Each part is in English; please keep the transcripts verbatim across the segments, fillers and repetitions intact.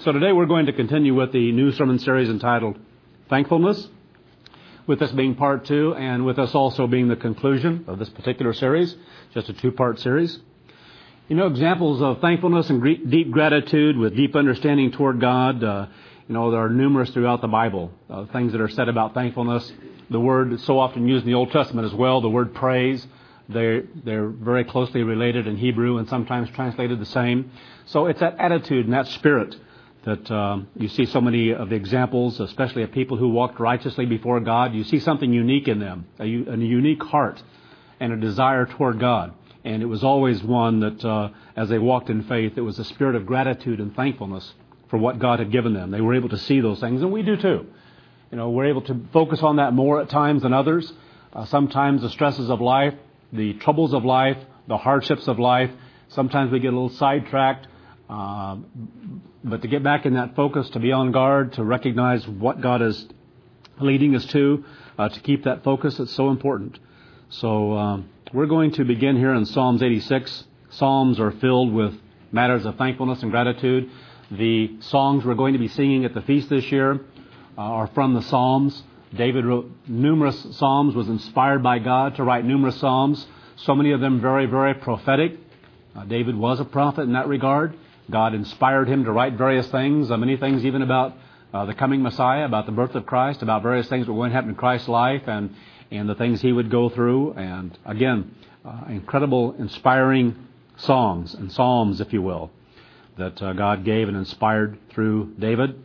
So today we're going to continue with the new sermon series entitled Thankfulness, with this being part two and with us also being the conclusion of this particular series, just a two-part series. You know, examples of thankfulness and gr- deep gratitude with deep understanding toward God, uh, you know, there are numerous throughout the Bible, uh, things that are said about thankfulness. The word is so often used in the Old Testament as well, the word praise. They're, they're very closely related in Hebrew and sometimes translated the same. So it's that attitude and that spirit that um, you see so many of the examples, especially of people who walked righteously before God. You see something unique in them, a, a unique heart and a desire toward God. And it was always one that, uh, as they walked in faith, it was a spirit of gratitude and thankfulness for what God had given them. They were able to see those things, and we do too. You know, we're able to focus on that more at times than others. Uh, sometimes the stresses of life, the troubles of life, the hardships of life, sometimes we get a little sidetracked. Uh, but to get back in that focus, to be on guard, to recognize what God is leading us to, uh, to keep that focus, it's so important. So um, we're going to begin here in Psalms eighty-six. Psalms are filled with matters of thankfulness and gratitude. The songs we're going to be singing at the feast this year uh, are from the Psalms. David wrote numerous psalms, was inspired by God to write numerous psalms, so many of them very, very prophetic. Uh, David was a prophet in that regard. God inspired him to write various things, uh, many things even about uh, the coming Messiah, about the birth of Christ, about various things that were going to happen in Christ's life and, and the things he would go through. And again, uh, incredible, inspiring songs and psalms, if you will, that uh, God gave and inspired through David.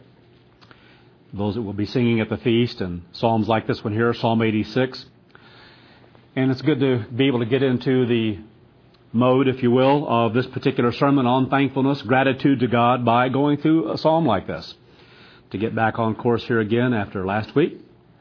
Those that will be singing at the feast, and psalms like this one here, Psalm eighty-six. And it's good to be able to get into the mode, if you will, of this particular sermon on thankfulness, gratitude to God by going through a psalm like this. To get back on course here again after last week.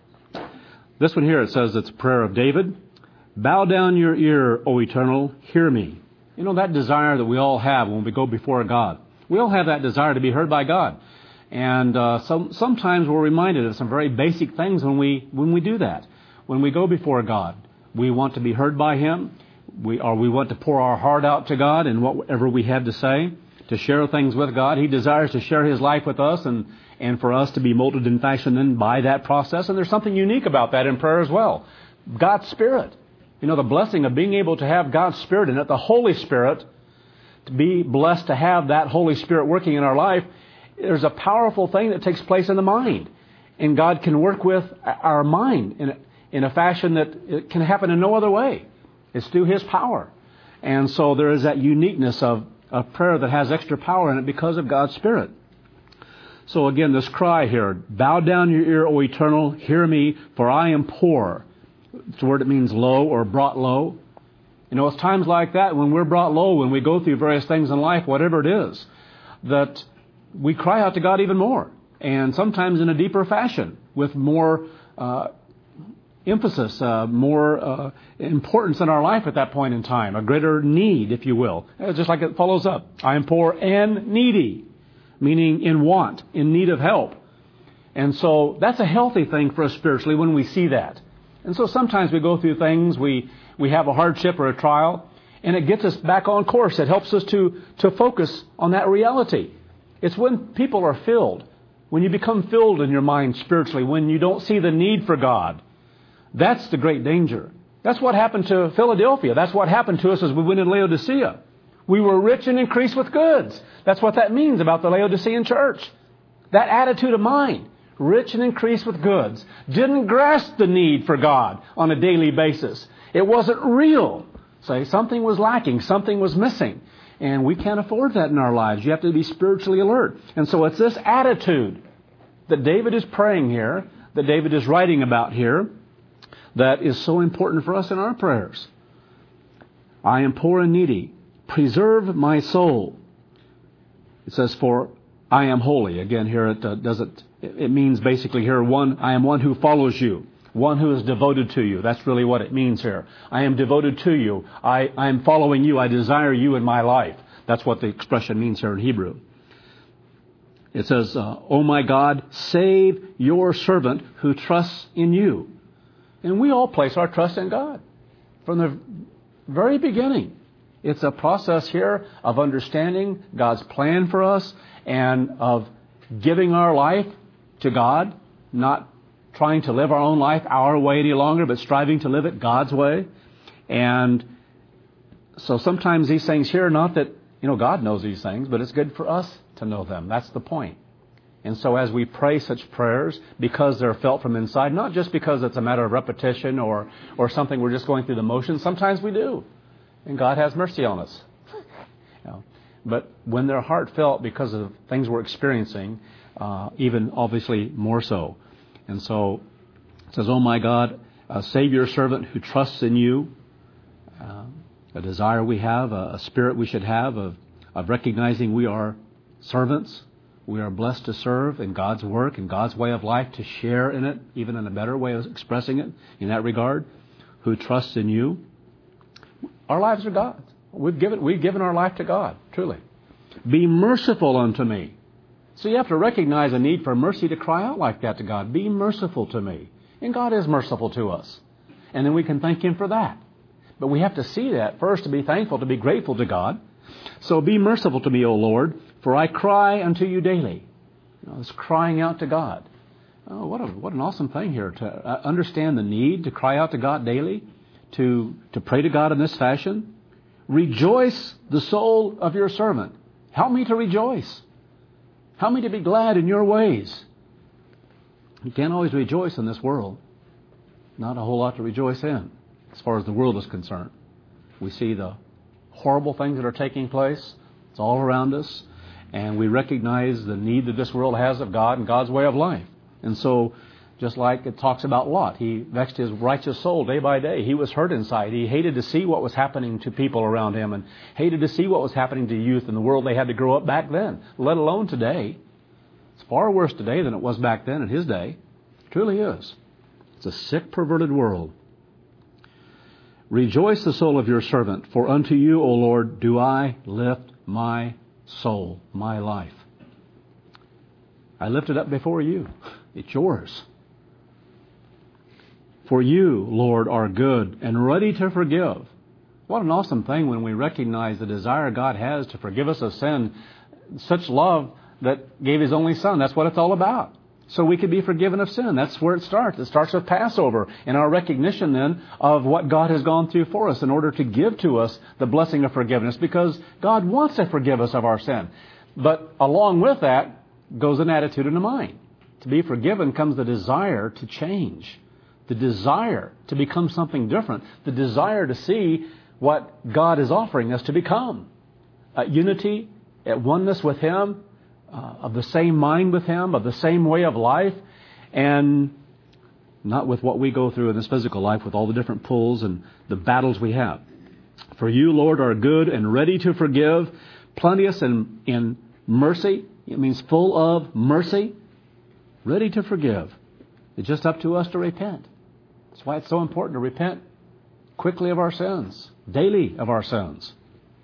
This one here, it says it's a prayer of David. Bow down your ear, O Eternal, hear me. You know, that desire that we all have when we go before God. We all have that desire to be heard by God. And uh, some, sometimes we're reminded of some very basic things when we when we do that. When we go before God, we want to be heard by Him. We or we want to pour our heart out to God in whatever we have to say, to share things with God. He desires to share His life with us and, and for us to be molded and fashioned in by that process. And there's something unique about that in prayer as well. God's Spirit. You know, the blessing of being able to have God's Spirit in it, the Holy Spirit, to be blessed to have that Holy Spirit working in our life. There's a powerful thing that takes place in the mind. And God can work with our mind in a, in a fashion that it can happen in no other way. It's through His power. And so there is that uniqueness of a prayer that has extra power in it because of God's Spirit. So again, this cry here, bow down your ear, O Eternal, hear me, for I am poor. It's a word that means low or brought low. You know, it's times like that when we're brought low, when we go through various things in life, whatever it is, that we cry out to God even more. And sometimes in a deeper fashion, with more uh, emphasis, uh, more uh, importance in our life at that point in time, a greater need, if you will. It's just like it follows up. I am poor and needy, meaning in want, in need of help. And so that's a healthy thing for us spiritually when we see that. And so sometimes we go through things, we, we have a hardship or a trial, and it gets us back on course. It helps us to, to focus on that reality. It's when people are filled, when you become filled in your mind spiritually, when you don't see the need for God. That's the great danger. That's what happened to Philadelphia. That's what happened to us as we went in Laodicea. We were rich and increased with goods. That's what that means about the Laodicean church. That attitude of mind, rich and increased with goods, didn't grasp the need for God on a daily basis. It wasn't real. Say, something was lacking, something was missing. And we can't afford that in our lives. You have to be spiritually alert. And so it's this attitude that David is praying here, that David is writing about here, that is so important for us in our prayers. I am poor and needy. Preserve my soul. It says, for I am holy. Again, here it uh, doesn't, it means basically here, one, I am one who follows you. One who is devoted to you. That's really what it means here. I am devoted to you. I, I am following you. I desire you in my life. That's what the expression means here in Hebrew. It says, uh, oh my God, save your servant who trusts in you. And we all place our trust in God from the very beginning. It's a process here of understanding God's plan for us and of giving our life to God, not trying to live our own life our way any longer, but striving to live it God's way. And so sometimes these things here, not that, you know, God knows these things, but it's good for us to know them. That's the point. And so as we pray such prayers, because they're felt from inside, not just because it's a matter of repetition or, or something we're just going through the motions, sometimes we do. And God has mercy on us. You know, but when they're heartfelt because of things we're experiencing, uh, even obviously more so. And so it says, "Oh my God, uh, save your servant who trusts in you." Uh, a desire we have, a, a spirit we should have of, of recognizing we are servants. We are blessed to serve in God's work, in God's way of life, to share in it, even in a better way of expressing it in that regard. Who trusts in you. Our lives are God's. We've given, we've given our life to God, truly. "Be merciful unto me." So you have to recognize a need for mercy to cry out like that to God. Be merciful to me. And God is merciful to us. And then we can thank Him for that. But we have to see that first, to be thankful, to be grateful to God. So be merciful to me, O Lord, for I cry unto you daily. You know, it's crying out to God. Oh, what a what an awesome thing here, to understand the need to cry out to God daily, to, to pray to God in this fashion. "Rejoice the soul of your servant." Help me to rejoice. Help me to be glad in your ways. You can't always rejoice in this world. Not a whole lot to rejoice in, as far as the world is concerned. We see the horrible things that are taking place. It's all around us. And we recognize the need that this world has of God and God's way of life. And so, just like it talks about Lot, he vexed his righteous soul day by day. He was hurt inside. He hated to see what was happening to people around him, and hated to see what was happening to youth in the world they had to grow up back then, let alone today. It's far worse today than it was back then in his day. It truly is. It's a sick, perverted world. "Rejoice the soul of your servant, for unto you, O Lord, do I lift my soul," my life. I lift it up before you. It's yours. "For you, Lord, are good and ready to forgive." What an awesome thing when we recognize the desire God has to forgive us of sin. Such love that gave His only Son. That's what it's all about. So we could be forgiven of sin. That's where it starts. It starts with Passover and our recognition then of what God has gone through for us in order to give to us the blessing of forgiveness, because God wants to forgive us of our sin. But along with that goes an attitude and a mind. To be forgiven comes the desire to change, the desire to become something different, the desire to see what God is offering us to become. At unity, at oneness with Him, uh, of the same mind with Him, of the same way of life, and not with what we go through in this physical life with all the different pulls and the battles we have. "For you, Lord, are good and ready to forgive, plenteous in, in mercy." It means full of mercy, ready to forgive. It's just up to us to repent. That's why it's so important to repent quickly of our sins, daily of our sins.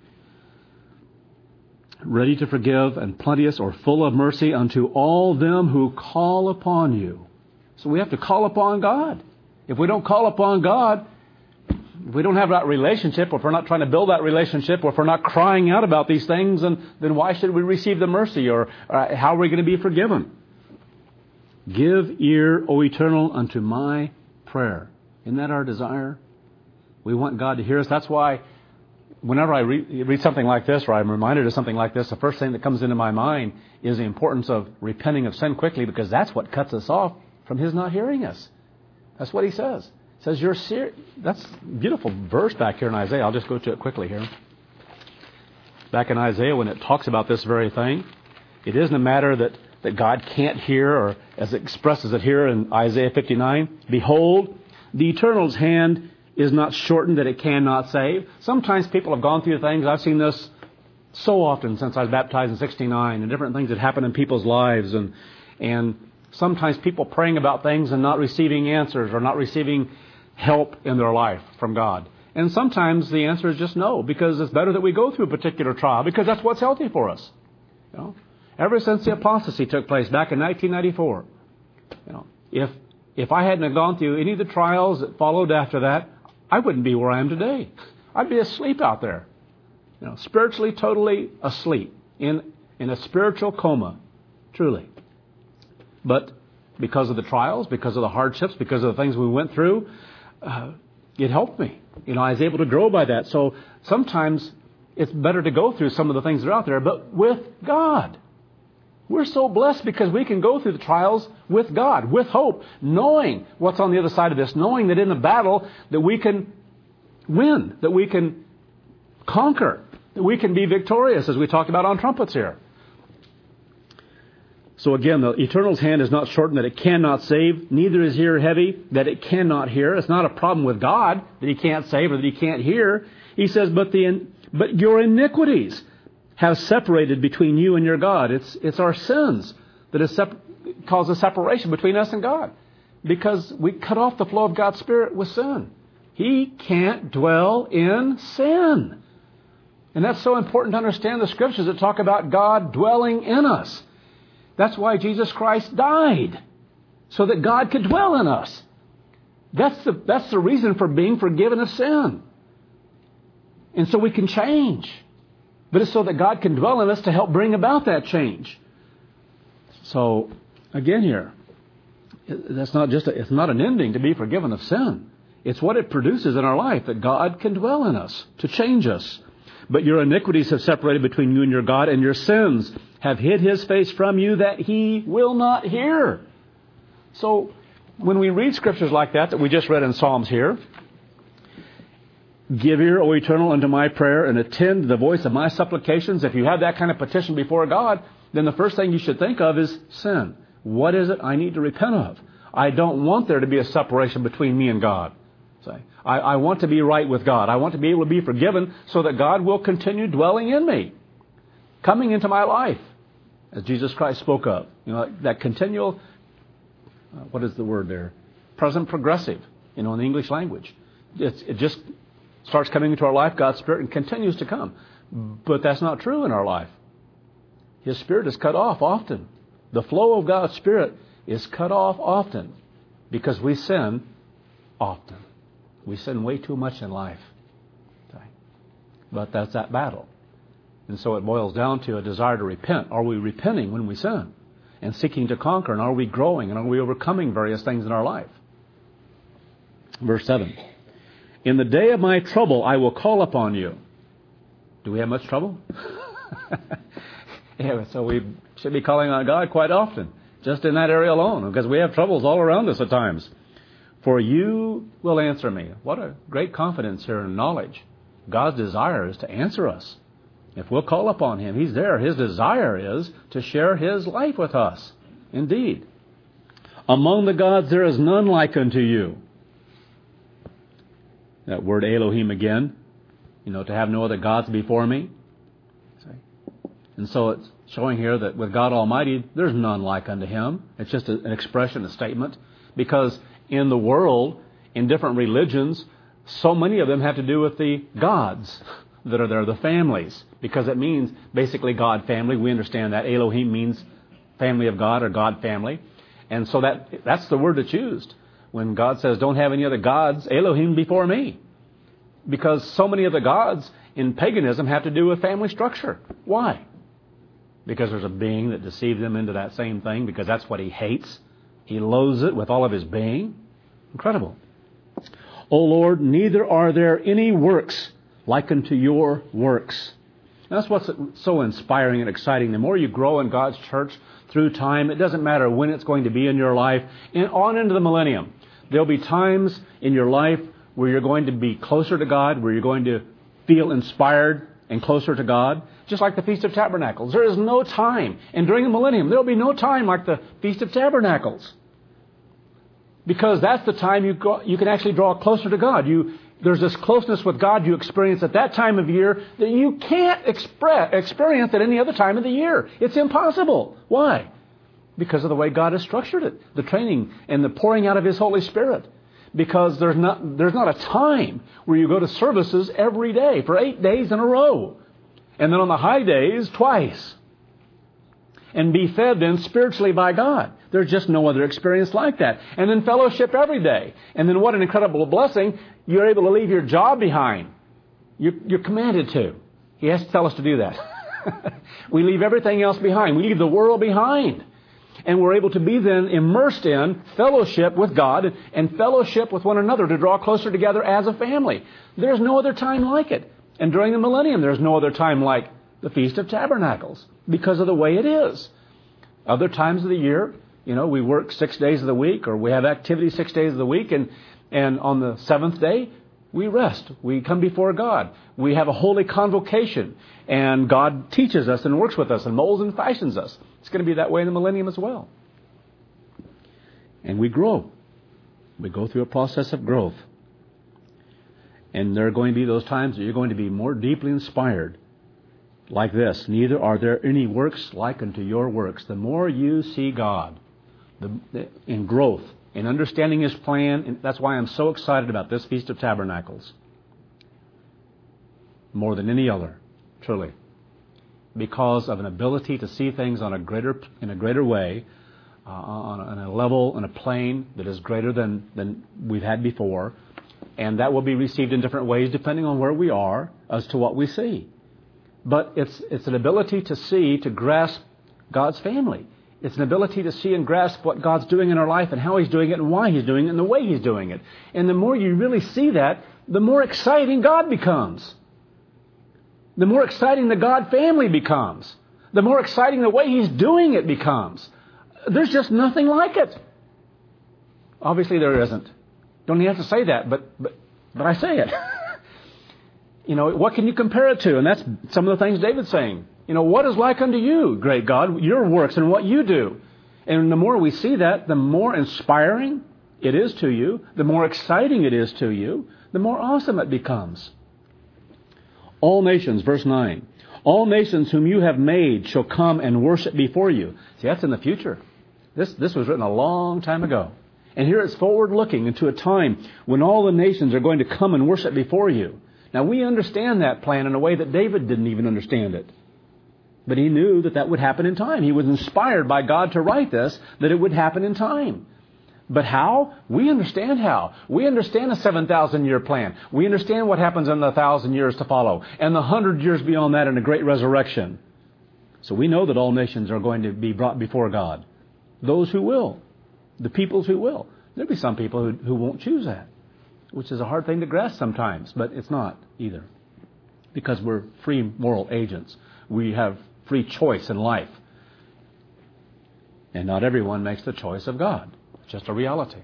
"Ready to forgive and plenteous," or full of mercy, "unto all them who call upon you." So we have to call upon God. If we don't call upon God, if we don't have that relationship, or if we're not trying to build that relationship, or if we're not crying out about these things, then, then why should we receive the mercy, or uh, how are we going to be forgiven? "Give ear, O Eternal, unto my prayer." Isn't that our desire? We want God to hear us. That's why whenever I re- read something like this, or I'm reminded of something like this, the first thing that comes into my mind is the importance of repenting of sin quickly, because that's what cuts us off from His not hearing us. That's what He says. He says, "You're ser-" That's a beautiful verse back here in Isaiah. I'll just go to it quickly here. Back in Isaiah, when it talks about this very thing, it isn't a matter that, that God can't hear, or as it expresses it here in Isaiah fifty-nine, "Behold, the Eternal's hand is not shortened that it cannot save." Sometimes people have gone through things. I've seen this so often since I was baptized in sixty-nine, and different things that happen in people's lives. And and sometimes people praying about things and not receiving answers, or not receiving help in their life from God. And sometimes the answer is just no, because it's better that we go through a particular trial, because that's what's healthy for us. You know, ever since the apostasy took place back in nineteen ninety-four, you know, if if I hadn't gone through any of the trials that followed after that, I wouldn't be where I am today. I'd be asleep out there, you know, spiritually totally asleep, in in a spiritual coma, truly. But because of the trials, because of the hardships, because of the things we went through, uh, it helped me. You know, I was able to grow by that. So sometimes it's better to go through some of the things that are out there, but with God. We're so blessed because we can go through the trials with God, with hope, knowing what's on the other side of this, knowing that in the battle that we can win, that we can conquer, that we can be victorious, as we talked about on trumpets here. So again, the Eternal's hand is not shortened that it cannot save, neither is ear heavy that it cannot hear. It's not a problem with God that He can't save or that He can't hear. He says, but the but your iniquities have separated between you and your God. It's it's our sins that has sep- caused a separation between us and God, because we cut off the flow of God's Spirit with sin. He can't dwell in sin. And that's so important to understand the Scriptures that talk about God dwelling in us. That's why Jesus Christ died, so that God could dwell in us. That's the, that's the reason for being forgiven of sin. And so we can change. But it's so that God can dwell in us to help bring about that change. So, again here, that's not just a, it's not an ending to be forgiven of sin. It's what it produces in our life, that God can dwell in us to change us. But your iniquities have separated between you and your God, and your sins have hid His face from you that He will not hear. So, when we read scriptures like that, that we just read in Psalms here, give ear, O Eternal, unto my prayer, and attend to the voice of my supplications. If you have that kind of petition before God, then the first thing you should think of is sin. What is it I need to repent of? I don't want there to be a separation between me and God. Say, I, I want to be right with God. I want to be able to be forgiven so that God will continue dwelling in me, coming into my life, as Jesus Christ spoke of. You know, that continual, uh, what is the word there? Present progressive, you know, in the English language. It's, it just starts coming into our life, God's Spirit, and continues to come. But that's not true in our life. His Spirit is cut off often. The flow of God's Spirit is cut off often because we sin often. We sin way too much in life. But that's that battle. And so it boils down to a desire to repent. Are we repenting when we sin? And seeking to conquer? And are we growing? And are we overcoming various things in our life? Verse seven. In the day of my trouble, I will call upon you. Do we have much trouble? Yeah, so we should be calling on God quite often, just in that area alone, because we have troubles all around us at times. For you will answer me. What a great confidence here and knowledge. God's desire is to answer us. If we'll call upon Him, He's there. His desire is to share His life with us. Indeed. Among the gods there is none like unto you. That word Elohim again. You know, to have no other gods before me. And so it's showing here that with God Almighty, there's none like unto Him. It's just an expression, a statement. Because in the world, in different religions, so many of them have to do with the gods that are there, the families. Because it means basically God family. We understand that. Elohim means family of God or God family. And so that that's the word that's used. When God says, don't have any other gods, Elohim before me. Because so many of the gods in paganism have to do with family structure. Why? Because there's a being that deceived them into that same thing, because that's what he hates. He loathes it with all of his being. Incredible. O Lord, neither are there any works like unto your works. And that's what's so inspiring and exciting. The more you grow in God's church through time, it doesn't matter when it's going to be in your life, and on into the millennium. There'll be times in your life where you're going to be closer to God, where you're going to feel inspired and closer to God, just like the Feast of Tabernacles. There is no time, and during the millennium, there will be no time like the Feast of Tabernacles. Because that's the time you go, you can actually draw closer to God. You, there's this closeness with God you experience at that time of year that you can't express, experience at any other time of the year. It's impossible. Why? Because of the way God has structured it, the training and the pouring out of His Holy Spirit. Because there's not there's not a time where you go to services every day for eight days in a row. And then on the high days, twice. And be fed then spiritually by God. There's just no other experience like that. And then fellowship every day. And then what an incredible blessing. You're able to leave your job behind. You're, you're commanded to. He has to tell us to do that. We leave everything else behind. We leave the world behind. And we're able to be then immersed in fellowship with God and fellowship with one another to draw closer together as a family. There's no other time like it. And during the millennium, there's no other time like the Feast of Tabernacles because of the way it is. Other times of the year, you know, we work six days of the week, or we have activity six days of the week, and, and on the seventh day, we rest. We come before God. We have a holy convocation, and God teaches us and works with us and molds and fashions us. It's going to be that way in the millennium as well. And we grow. We go through a process of growth. And there are going to be those times that you're going to be more deeply inspired like this. Neither are there any works like unto your works. The more you see God the, the, in growth, in understanding His plan, and that's why I'm so excited about this Feast of Tabernacles. More than any other, truly. Because of an ability to see things on a greater, in a greater way, uh, on, a, on a level, on a plane that is greater than, than we've had before. And that will be received in different ways depending on where we are as to what we see. But it's it's an ability to see, to grasp God's family. It's an ability to see and grasp what God's doing in our life and how He's doing it and why He's doing it and the way He's doing it. And the more you really see that, the more exciting God becomes. The more exciting the God family becomes. The more exciting the way He's doing it becomes. There's just nothing like it. Obviously there isn't. Don't even have to say that, but but, but I say it. You know, what can you compare it to? And that's some of the things David's saying. You know, what is like unto you, great God, your works and what you do? And the more we see that, the more inspiring it is to you, the more exciting it is to you, the more awesome it becomes. All nations, verse nine, all nations whom you have made shall come and worship before you. See, that's in the future. This, this was written a long time ago. And here it's forward looking into a time when all the nations are going to come and worship before you. Now, we understand that plan in a way that David didn't even understand it. But he knew that that would happen in time. He was inspired by God to write this, that it would happen in time. But how? We understand how. We understand a seven thousand year plan. We understand what happens in the one thousand years to follow. And the one hundred years beyond that in a great resurrection. So we know that all nations are going to be brought before God. Those who will. The peoples who will. There'll be some people who, who won't choose that. Which is a hard thing to grasp sometimes, but it's not either. Because we're free moral agents. We have free choice in life. And not everyone makes the choice of God. It's just a reality.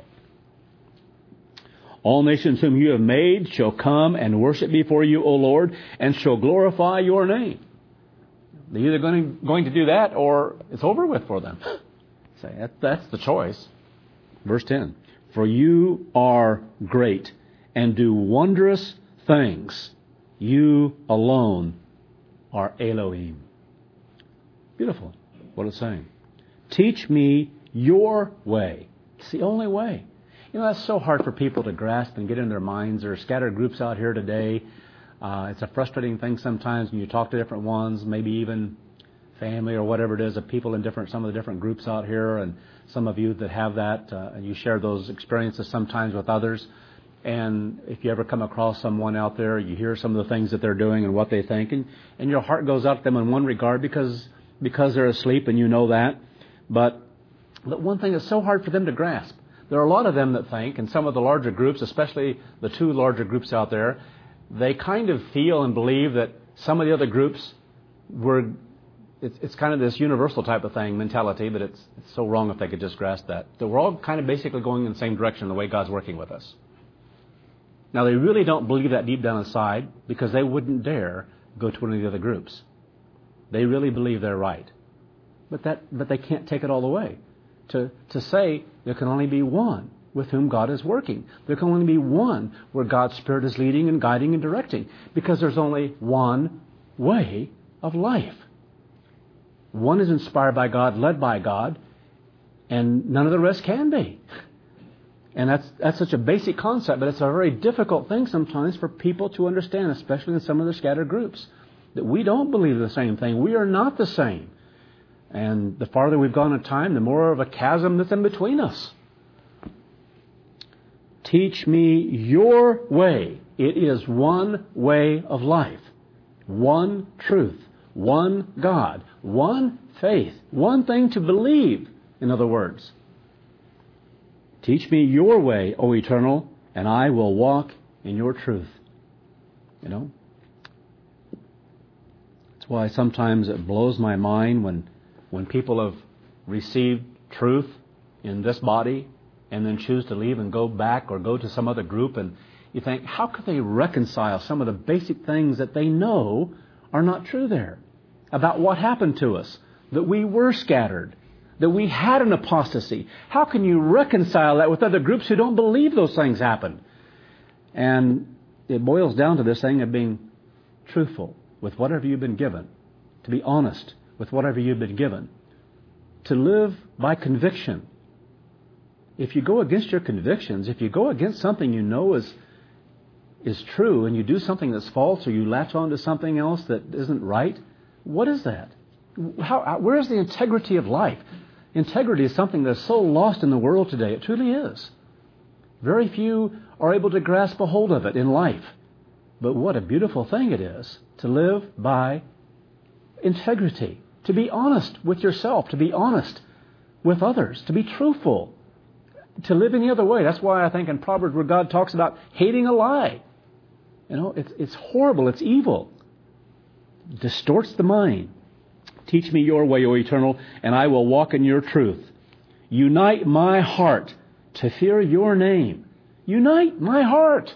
All nations whom you have made shall come and worship before you, O Lord, and shall glorify your name. They're either going to, going to do that or it's over with for them. Say, that, that's the choice. Verse ten. For you are great and do wondrous things. You alone are Elohim. Beautiful what it's saying. Teach me your way. It's the only way. You know, that's so hard for people to grasp and get in their minds. There are scattered groups out here today. Uh, it's a frustrating thing sometimes when you talk to different ones, maybe even family or whatever it is, of people in different, some of the different groups out here, and some of you that have that, uh, and you share those experiences sometimes with others. And if you ever come across someone out there, you hear some of the things that they're doing and what they think, and, and your heart goes out to them in one regard because because they're asleep and you know that. But, but one thing that's so hard for them to grasp, there are a lot of them that think, and some of the larger groups, especially the two larger groups out there, they kind of feel and believe that some of the other groups were, it's, it's kind of this universal type of thing, mentality, but it's, it's so wrong if they could just grasp that. That we're all kind of basically going in the same direction the way God's working with us. Now, they really don't believe that deep down inside because they wouldn't dare go to one of the other groups. They really believe they're right. But that, but they can't take it all the way. To, to say there can only be one with whom God is working. There can only be one where God's Spirit is leading and guiding and directing. Because there's only one way of life. One is inspired by God, led by God, and none of the rest can be. And that's that's such a basic concept, but it's a very difficult thing sometimes for people to understand, especially in some of the scattered groups, that we don't believe the same thing. We are not the same. And the farther we've gone in time, the more of a chasm that's in between us. Teach me your way. It is one way of life, one truth, one God, one faith, one thing to believe In other words, teach me your way, O Eternal, and I will walk in your truth. You know? That's why sometimes it blows my mind when, when people have received truth in this body and then choose to leave and go back or go to some other group, and you think, how could they reconcile some of the basic things that they know are not true there about what happened to us, that we were scattered, that we had an apostasy? How can you reconcile that with other groups who don't believe those things happened? And it boils down to this thing of being truthful with whatever you've been given, to be honest with whatever you've been given, to live by conviction. If you go against your convictions, if you go against something you know is is true, and you do something that's false, or you latch on to something else that isn't right, what is that? How, where is the integrity of life? Integrity is something that's so lost in the world today. It truly is. Very few are able to grasp a hold of it in life. But what a beautiful thing it is to live by integrity, to be honest with yourself, to be honest with others, to be truthful, to live any other way. That's why I think in Proverbs where God talks about hating a lie. You know, it's, it's horrible, it's evil. It distorts the mind. Teach me your way, O Eternal, and I will walk in your truth. Unite my heart to fear your name. Unite my heart.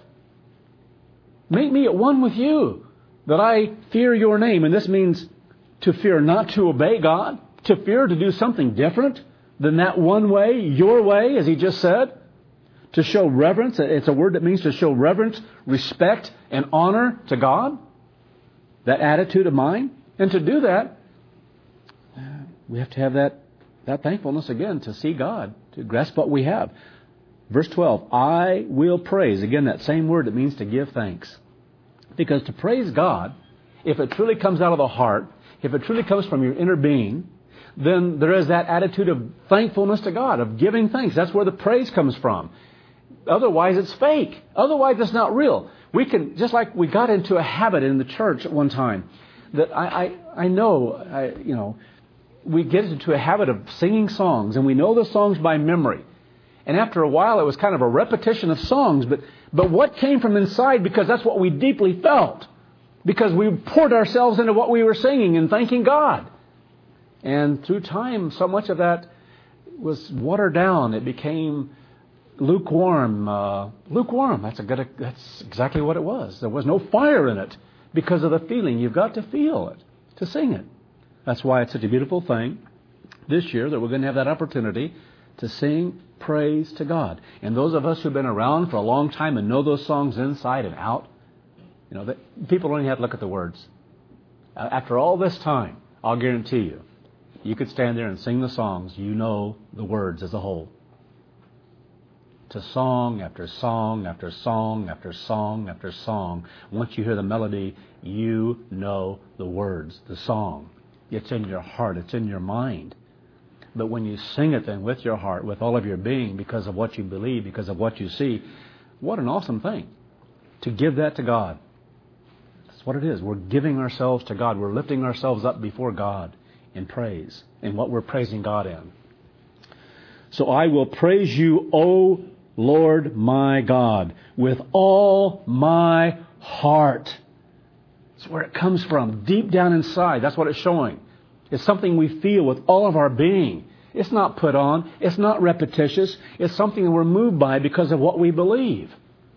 Make me at one with you, that I fear your name. And this means to fear not to obey God, to fear to do something different than that one way, your way, as he just said. To show reverence. It's a word that means to show reverence, respect, and honor to God. That attitude of mind. And to do that, we have to have that, that thankfulness again, to see God, to grasp what we have. Verse twelve, I will praise. Again, that same word that means to give thanks. Because to praise God, if it truly comes out of the heart, if it truly comes from your inner being, then there is that attitude of thankfulness to God, of giving thanks. That's where the praise comes from. Otherwise, it's fake. Otherwise, it's not real. We can, just like we got into a habit in the church at one time, that I, I, I know, I, you know, we get into a habit of singing songs, and we know the songs by memory. And after a while, it was kind of a repetition of songs, but, but what came from inside, because that's what we deeply felt, because we poured ourselves into what we were singing and thanking God. And through time, so much of that was watered down. It became lukewarm. Uh, lukewarm, that's, a good, that's exactly what it was. There was no fire in it because of the feeling. You've got to feel it to sing it. That's why it's such a beautiful thing this year that we're going to have that opportunity to sing praise to God. And those of us who've been around for a long time and know those songs inside and out, you know, that people don't even have to look at the words. After all this time, I'll guarantee you, you could stand there and sing the songs. You know the words as a whole. To song after song after song after song after song. Once you hear the melody, you know the words, the song. It's in your heart. It's in your mind. But when you sing it then with your heart, with all of your being, because of what you believe, because of what you see, what an awesome thing to give that to God. That's what it is. We're giving ourselves to God. We're lifting ourselves up before God in praise, in what we're praising God in. So I will praise you, O Lord my God, with all my heart. That's where it comes from, deep down inside. That's what it's showing. It's something we feel with all of our being. It's not put on. It's not repetitious. It's something that we're moved by because of what we believe.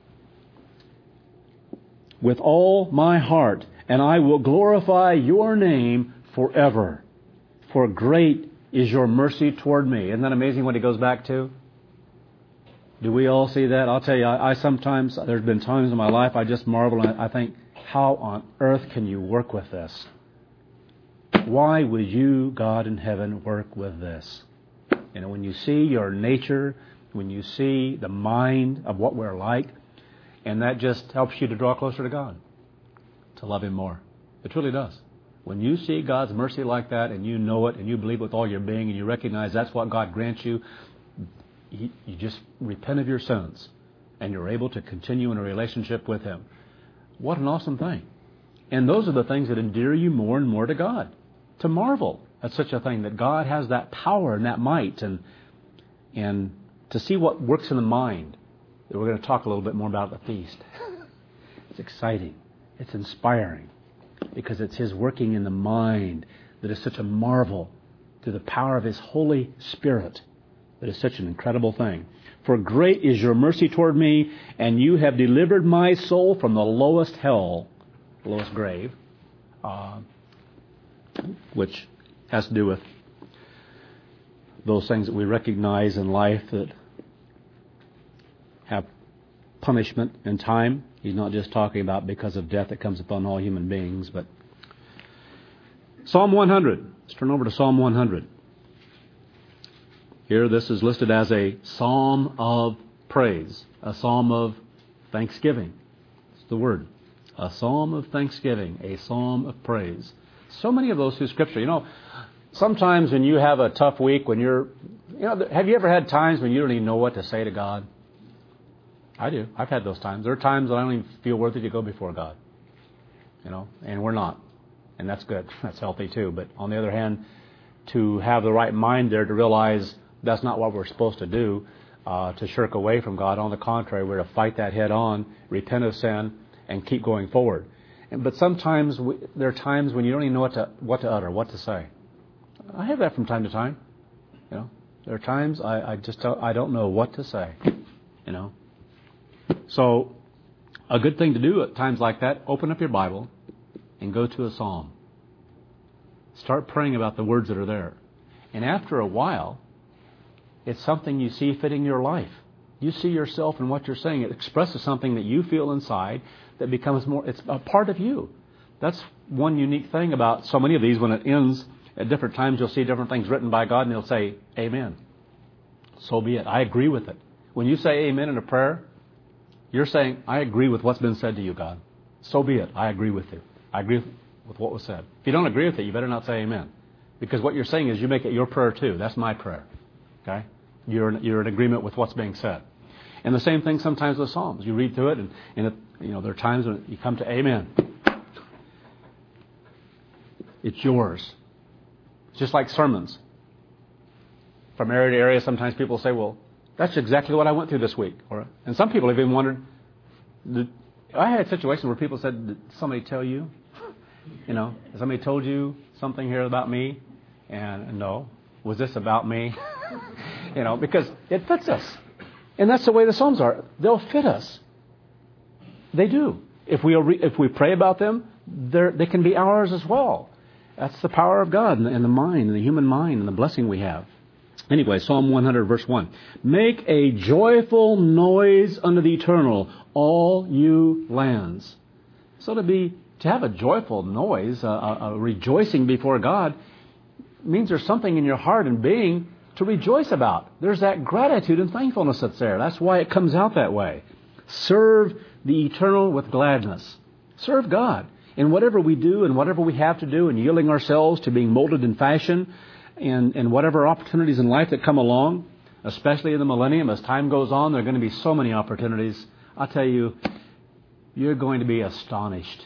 With all my heart, and I will glorify your name forever. For great is your mercy toward me. Isn't that amazing what he goes back to? Do we all see that? I'll tell you, I, I sometimes, there's been times in my life I just marvel and I think, how on earth can you work with this? Why would you, God in heaven, work with this? You know, when you see your nature, when you see the mind of what we're like, and that just helps you to draw closer to God, to love Him more. It truly does. When you see God's mercy like that, and you know it, and you believe with all your being, and you recognize that's what God grants you, you, you just repent of your sins, and you're able to continue in a relationship with Him. What an awesome thing. And those are the things that endear you more and more to God. To marvel That's such a thing, that God has that power and that might. And and to see what works in the mind, that we're going to talk a little bit more about at the feast. It's exciting. It's inspiring. Because it's His working in the mind that is such a marvel, to the power of His Holy Spirit. That is such an incredible thing. For great is your mercy toward me, and you have delivered my soul from the lowest hell, the lowest grave, uh, which has to do with those things that we recognize in life that have punishment and time. He's not just talking about because of death that comes upon all human beings, but Psalm one hundred. Let's turn over to Psalm one hundred. Here, this is listed as a psalm of praise, a psalm of thanksgiving. It's the word. A psalm of thanksgiving, a psalm of praise. So many of those through Scripture. You know, sometimes when you have a tough week, when you're, you know, have you ever had times when you don't even know what to say to God? I do. I've had those times. There are times that I don't even feel worthy to go before God. You know, and we're not. And that's good. That's healthy too. But on the other hand, to have the right mind there to realize that's not what we're supposed to do, uh, to shirk away from God. On the contrary, we're to fight that head on, repent of sin, and keep going forward. And, but sometimes we, there are times when you don't even know what to what to utter, what to say. I have that from time to time. You know, there are times I, I just don't, I don't know what to say. You know, so a good thing to do at times like that: open up your Bible and go to a psalm. Start praying about the words that are there, and after a while, it's something you see fitting your life. You see yourself in what you're saying. It expresses something that you feel inside that becomes more, it's a part of you. That's one unique thing about so many of these. When it ends, at different times you'll see different things written by God and He'll say, Amen. So be it. I agree with it. When you say Amen in a prayer, you're saying, I agree with what's been said to you, God. So be it. I agree with you. I agree with what was said. If you don't agree with it, you better not say Amen. Because what you're saying is you make it your prayer too. That's my prayer. Okay? You're in, you're in agreement with what's being said. And the same thing sometimes with Psalms. You read through it, and, and it, you know there are times when you come to Amen. It's yours. Just like sermons. From area to area, sometimes people say, well, that's exactly what I went through this week. Or, and some people have even wondered, did, I had situations where people said, did somebody tell you? You know, somebody told you something here about me? And no. Was this about me? You know, because it fits us. And that's the way the Psalms are. They'll fit us. They do. If we re- if we pray about them, they can be ours as well. That's the power of God and the mind and the human mind and the blessing we have. Anyway, Psalm one hundred, verse one. Make a joyful noise unto the Eternal, all you lands. So to be to have a joyful noise, a, a, a rejoicing before God, means there's something in your heart and being to rejoice about. There's that gratitude and thankfulness that's there. That's why it comes out that way. Serve the Eternal with gladness. Serve God in whatever we do and whatever we have to do, and yielding ourselves to being molded in fashion and, and whatever opportunities in life that come along, especially in the millennium. As time goes on, there are going to be so many opportunities. I'll tell you, you're going to be astonished.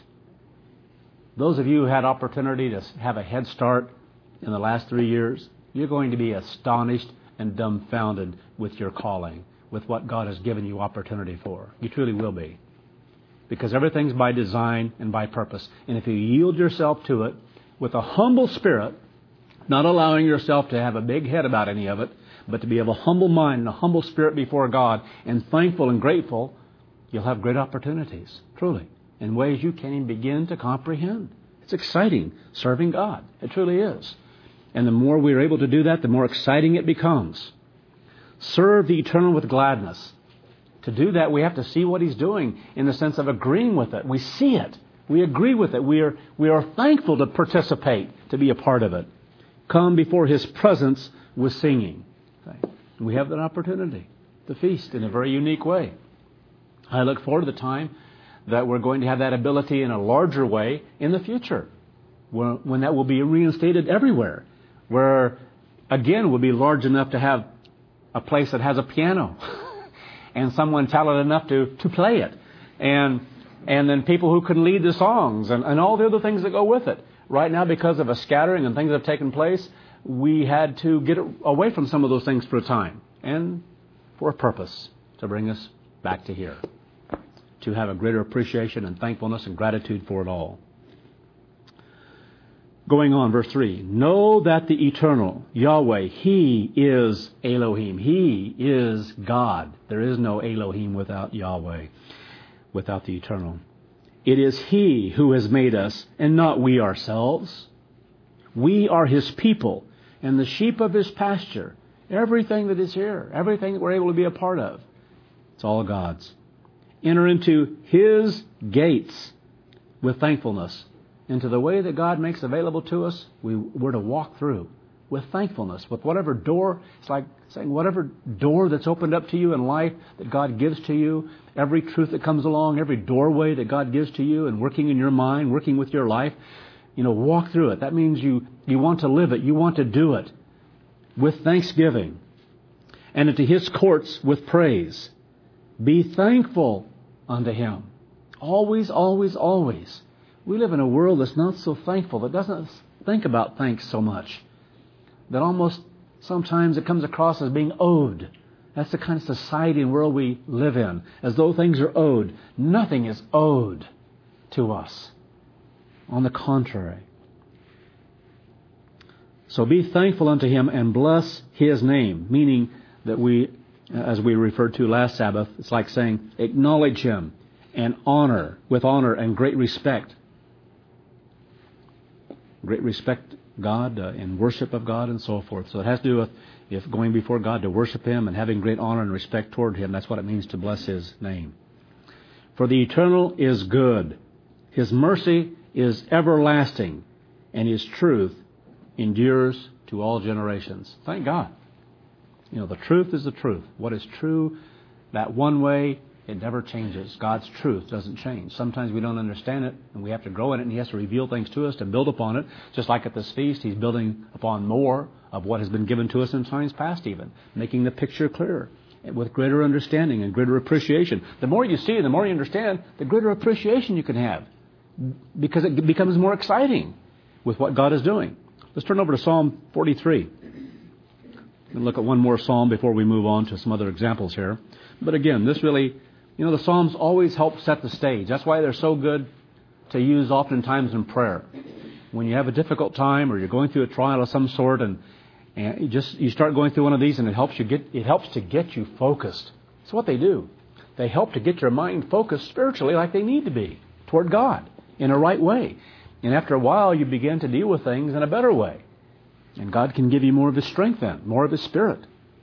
Those of you who had opportunity to have a head start in the last three years, you're going to be astonished and dumbfounded with your calling, with what God has given you opportunity for. You truly will be. Because everything's by design and by purpose. And if you yield yourself to it with a humble spirit, not allowing yourself to have a big head about any of it, but to be of a humble mind and a humble spirit before God, and thankful and grateful, you'll have great opportunities, truly, in ways you can't even begin to comprehend. It's exciting, serving God. It truly is. And the more we're able to do that, the more exciting it becomes. Serve the Eternal with gladness. To do that, we have to see what He's doing in the sense of agreeing with it. We see it. We agree with it. We are, we are thankful to participate, to be a part of it. Come before His presence with singing. Okay. We have that opportunity to feast in a very unique way. I look forward to the time that we're going to have that ability in a larger way in the future, when, when that will be reinstated everywhere, where, again, will be large enough to have a place that has a piano and someone talented enough to, to play it, and and then people who can lead the songs and, and all the other things that go with it. right now, because of a scattering and things that have taken place, we had to get away from some of those things for a time, and for a purpose, to bring us back to here, to have a greater appreciation and thankfulness and gratitude for it all. Going on, verse three. Know that the eternal, Yahweh, He is Elohim. He is God. There is no Elohim without Yahweh, without the eternal. It is He who has made us, and not we ourselves. We are His people, and the sheep of His pasture. Everything that is here, everything that we're able to be a part of, it's all God's. Enter into His gates with thankfulness. Into the way that God makes available to us, we, we're to walk through with thankfulness, with whatever door, it's like saying whatever door that's opened up to you in life that God gives to you, every truth that comes along, every doorway that God gives to you and working in your mind, working with your life, you know, walk through it. That means you, you want to live it, you want to do it with thanksgiving. And into His courts with praise. Be thankful unto Him. Always, always, always. We live in a world that's not so thankful, that doesn't think about thanks so much, that almost sometimes it comes across as being owed. That's the kind of society and world we live in, as though things are owed. Nothing is owed to us. On the contrary. So be thankful unto Him and bless His name, meaning that we, as we referred to last Sabbath, it's like saying acknowledge Him and honor, with honor and great respect. Great respect God uh, and worship of God and so forth. So it has to do with if going before God to worship Him and having great honor and respect toward Him. That's what it means to bless His name. For the eternal is good. His mercy is everlasting, and His truth endures to all generations. Thank God. You know, the truth is the truth. What is true, that one way, it never changes. God's truth doesn't change. Sometimes we don't understand it, and we have to grow in it, and He has to reveal things to us to build upon it. Just like at this feast, He's building upon more of what has been given to us in times past even, making the picture clearer with greater understanding and greater appreciation. The more you see, the more you understand, the greater appreciation you can have, because it becomes more exciting with what God is doing. Let's turn over to Psalm forty-three. We'll look at one more psalm before we move on to some other examples here. But again, this really... You know, the Psalms always help set the stage. That's why they're so good to use oftentimes in prayer. When you have a difficult time or you're going through a trial of some sort, and, and you just you start going through one of these, and it helps you get it helps to get you focused. That's what they do. They help to get your mind focused spiritually like they need to be toward God in a right way. And after a while, you begin to deal with things in a better way. And God can give you more of His strength then, more of His Spirit.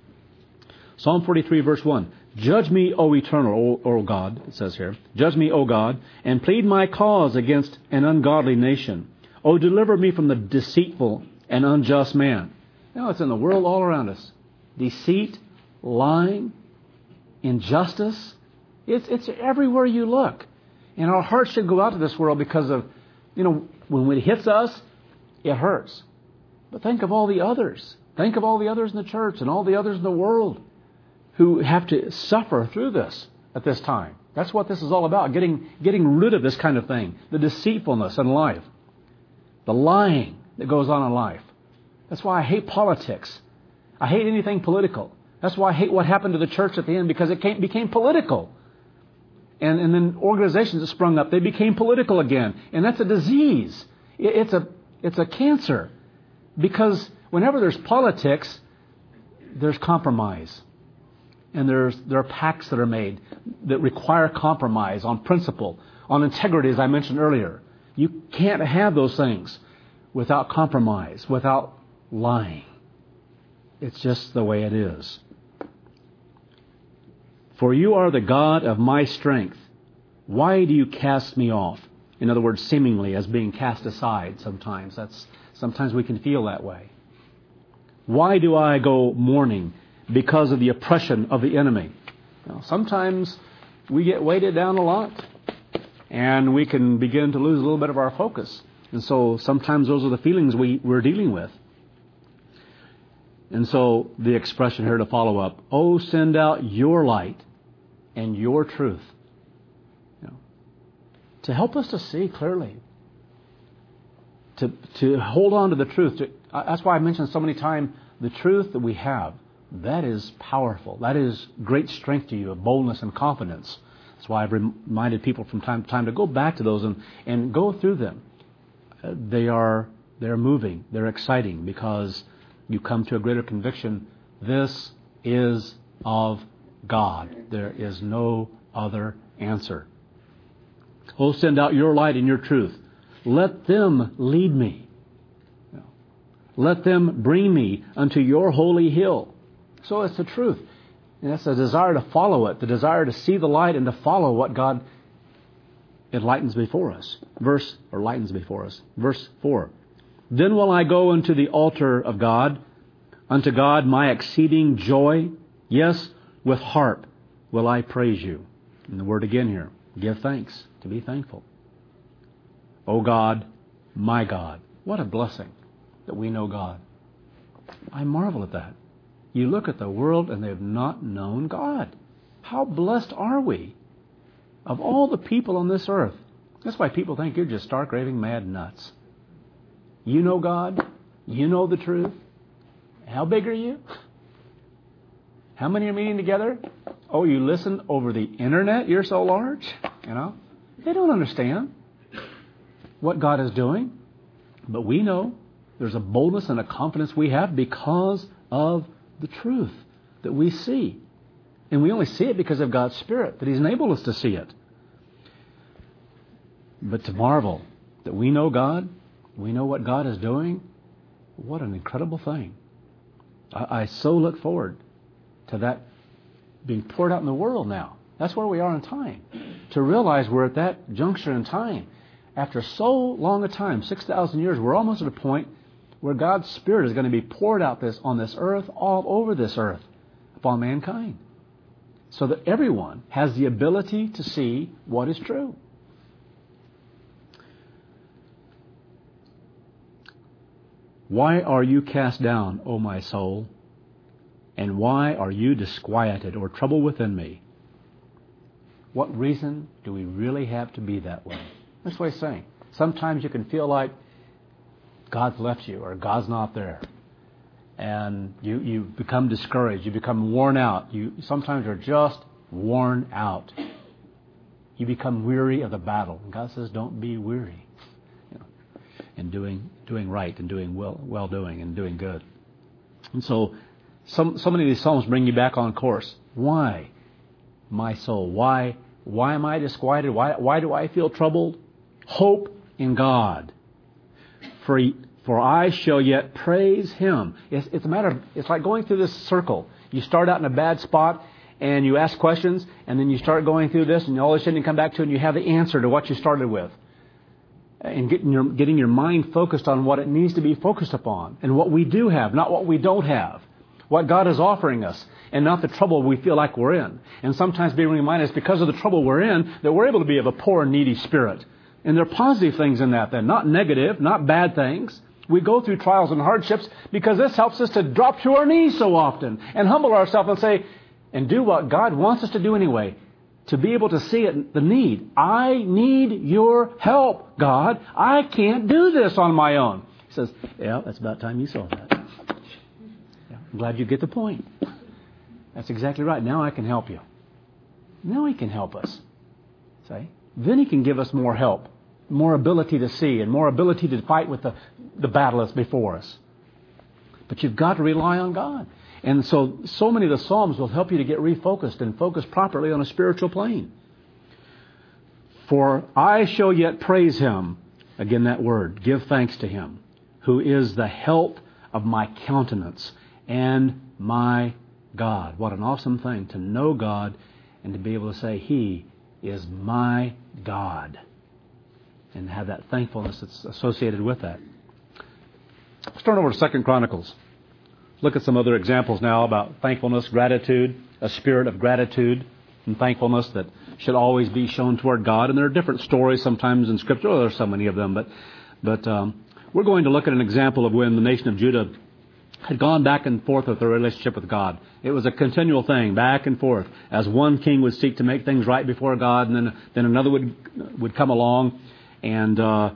Psalm forty-three, verse one. Judge me, O eternal, O, o God, it says here. Judge me, O God, and plead my cause against an ungodly nation. O deliver me from the deceitful and unjust man. You know, it's in the world all around us. Deceit, lying, injustice. It's, it's everywhere you look. And our hearts should go out to this world because of, you know, when it hits us, it hurts. But think of all the others. Think of all the others in the church and all the others in the world who have to suffer through this at this time. That's what this is all about, getting getting rid of this kind of thing, the deceitfulness in life, the lying that goes on in life. That's why I hate politics. I hate anything political. That's why I hate what happened to the church at the end, because it came, became political. And, and then organizations that sprung up, they became political again. And that's a disease. It, it's a it's a cancer. Because whenever there's politics, there's compromise. And there's there are pacts that are made that require compromise on principle, on integrity, as I mentioned earlier. You can't have those things without compromise, without lying. It's just the way it is. For you are the God of my strength. Why do you cast me off? In other words, seemingly as being cast aside sometimes. That's sometimes we can feel that way. Why do I go mourning? Because of the oppression of the enemy. Now, sometimes we get weighted down a lot, and we can begin to lose a little bit of our focus. And so sometimes those are the feelings we, we're dealing with. And so the expression here to follow up, oh, send out your light and your truth. You know, to help us to see clearly. to, to hold on to the truth. To, uh, that's why I mentioned so many times the truth that we have. That is powerful. That is great strength to you, of boldness and confidence. That's why I've reminded people from time to time to go back to those and, and go through them. Uh, they are they're moving. They're exciting because you come to a greater conviction. This is of God. There is no other answer. Oh, send out your light and your truth. Let them lead me. Let them bring me unto your holy hill. So it's the truth. And that's a desire to follow it, the desire to see the light and to follow what God enlightens before us. Verse, or lightens before us. Verse four. Then will I go unto the altar of God, unto God my exceeding joy. Yes, with harp will I praise you. And the word again here, give thanks, to be thankful. O God, my God. What a blessing that we know God. I marvel at that. You look at the world and they have not known God. How blessed are we? Of all the people on this earth. That's why people think you're just stark, raving, mad nuts. You know God. You know the truth. How big are you? How many are meeting together? Oh, you listen over the internet? You're so large? You know? They don't understand what God is doing. But we know there's a boldness and a confidence we have because of the truth that we see. And we only see it because of God's Spirit, that He's enabled us to see it. But to marvel that we know God, we know what God is doing, what an incredible thing. I, I so look forward to that being poured out in the world now. That's where we are in time. To realize we're at that juncture in time. After so long a time, six thousand years, we're almost at a point where God's Spirit is going to be poured out this on this earth, all over this earth, upon mankind. So that everyone has the ability to see what is true. Why are you cast down, O my soul? And why are you disquieted or troubled within me? What reason do we really have to be that way? That's what he's saying. Sometimes you can feel like God's left you or God's not there. And you, you become discouraged. You become worn out. You sometimes are just worn out. You become weary of the battle. And God says, don't be weary. You know, in doing doing right and doing well, well doing and doing good. And so some so many of these Psalms bring you back on course. Why, my soul? Why why am I disquieted? Why why do I feel troubled? Hope in God. For For I shall yet praise Him. It's, it's a matter of, it's like going through this circle. You start out in a bad spot and you ask questions and then you start going through this and all of a sudden you come back to it and you have the answer to what you started with. And getting your, getting your mind focused on what it needs to be focused upon and what we do have, not what we don't have. What God is offering us and not the trouble we feel like we're in. And sometimes being reminded it's because of the trouble we're in that we're able to be of a poor and needy spirit. And there are positive things in that then, not negative, not bad things. We go through trials and hardships because this helps us to drop to our knees so often and humble ourselves and say, and do what God wants us to do anyway, to be able to see it, the need. I need your help, God. I can't do this on my own. He says, yeah, that's about time you saw that. Yeah, I'm glad you get the point. That's exactly right. Now I can help you. Now He can help us. See? Then He can give us more help, more ability to see, and more ability to fight with the, the battle that's before us. But you've got to rely on God. And so, so many of the Psalms will help you to get refocused and focused properly on a spiritual plane. For I shall yet praise Him, again that word, give thanks to Him, who is the health of my countenance and my God. What an awesome thing to know God and to be able to say, He is my God. And have that thankfulness that's associated with that. Let's turn over to Second Chronicles. Look at some other examples now about thankfulness, gratitude, a spirit of gratitude and thankfulness that should always be shown toward God. And there are different stories sometimes in Scripture. Oh, there's so many of them. But but um, we're going to look at an example of when the nation of Judah had gone back and forth with their relationship with God. It was a continual thing, back and forth, as one king would seek to make things right before God, and then then another would would come along and uh,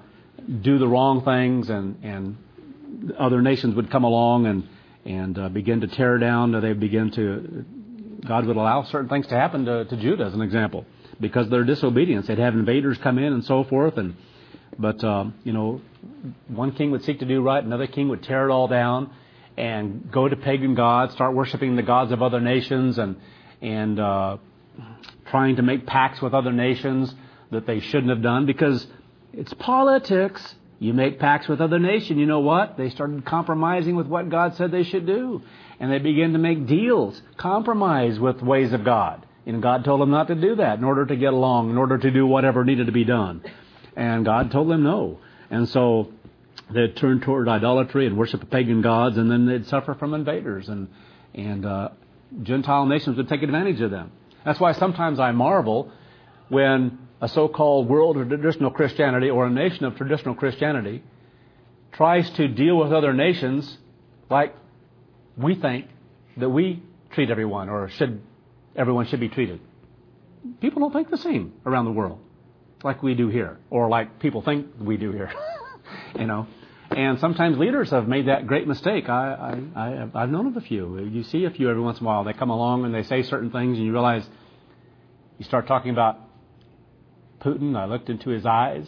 do the wrong things, and, and other nations would come along and and uh, begin to tear down. They begin to, God would allow certain things to happen to, to Judah, as an example, because of their disobedience. They'd have invaders come in and so forth, and but um, you know, one king would seek to do right, another king would tear it all down and go to pagan gods, start worshiping the gods of other nations, and and uh, trying to make pacts with other nations that they shouldn't have done, because it's politics. You make pacts with other nations. You know what? They started compromising with what God said they should do. And they began to make deals, compromise with ways of God. And God told them not to do that in order to get along, in order to do whatever needed to be done. And God told them no. And so they'd turn toward idolatry and worship pagan gods, and then they'd suffer from invaders. And, and uh, Gentile nations would take advantage of them. That's why sometimes I marvel when a so-called world of traditional Christianity, or a nation of traditional Christianity, tries to deal with other nations like we think that we treat everyone, or should everyone should be treated. People don't think the same around the world like we do here, or like people think we do here. You know, and sometimes leaders have made that great mistake. I, I, I, I've known of a few. You see a few every once in a while. They come along and they say certain things, and you realize, you start talking about Putin. I looked into his eyes.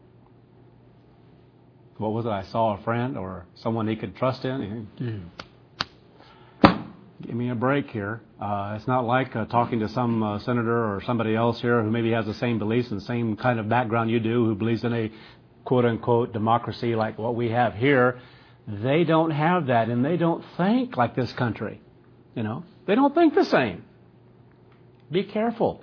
What was it? I saw a friend or someone he could trust in. Mm. Give me a break here. Uh, it's not like uh, talking to some uh, senator or somebody else here who maybe has the same beliefs and the same kind of background you do, who believes in a quote-unquote democracy like what we have here. They don't have that, and they don't think like this country. You know, they don't think the same. Be careful.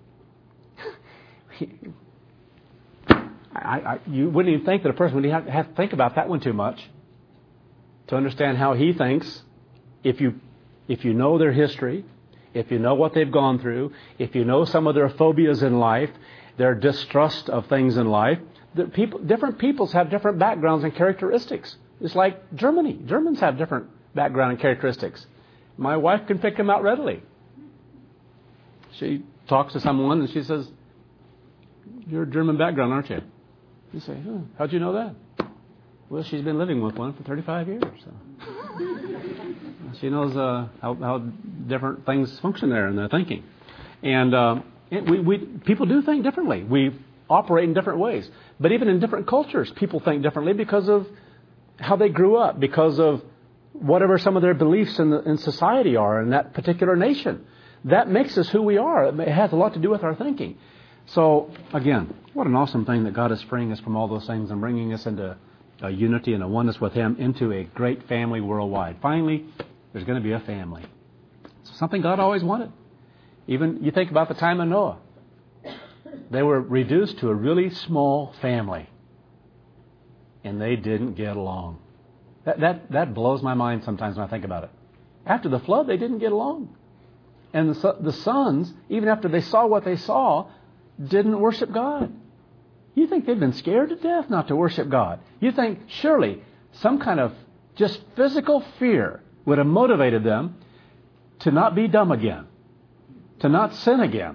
I, I, you wouldn't even think that a person would have, have to think about that one too much to understand how he thinks. If you if you know their history, if you know what they've gone through, if you know some of their phobias in life, their distrust of things in life, the people, different peoples have different backgrounds and characteristics. It's like Germany. Germans have different background and characteristics. My wife can pick them out readily. She talks to someone and she says, "You're a German background, aren't you?" You say, huh, "How'd you know that?" "Well, she's been living with one for thirty-five years. So. She knows uh, how, how different things function there in their thinking." And uh, it, we, we people do think differently. We operate in different ways. But even in different cultures, people think differently because of how they grew up, because of whatever some of their beliefs in, the, in society are in that particular nation. That makes us who we are. It has a lot to do with our thinking. So, again, what an awesome thing that God is freeing us from all those things and bringing us into a unity and a oneness with Him, into a great family worldwide. Finally, there's going to be a family. It's something God always wanted. Even, you think about the time of Noah. They were reduced to a really small family. And they didn't get along. That, that, that blows my mind sometimes when I think about it. After the flood, they didn't get along. And the, the sons, even after they saw what they saw, didn't worship God. You think they've been scared to death not to worship God. You think surely some kind of just physical fear would have motivated them to not be dumb again, to not sin again.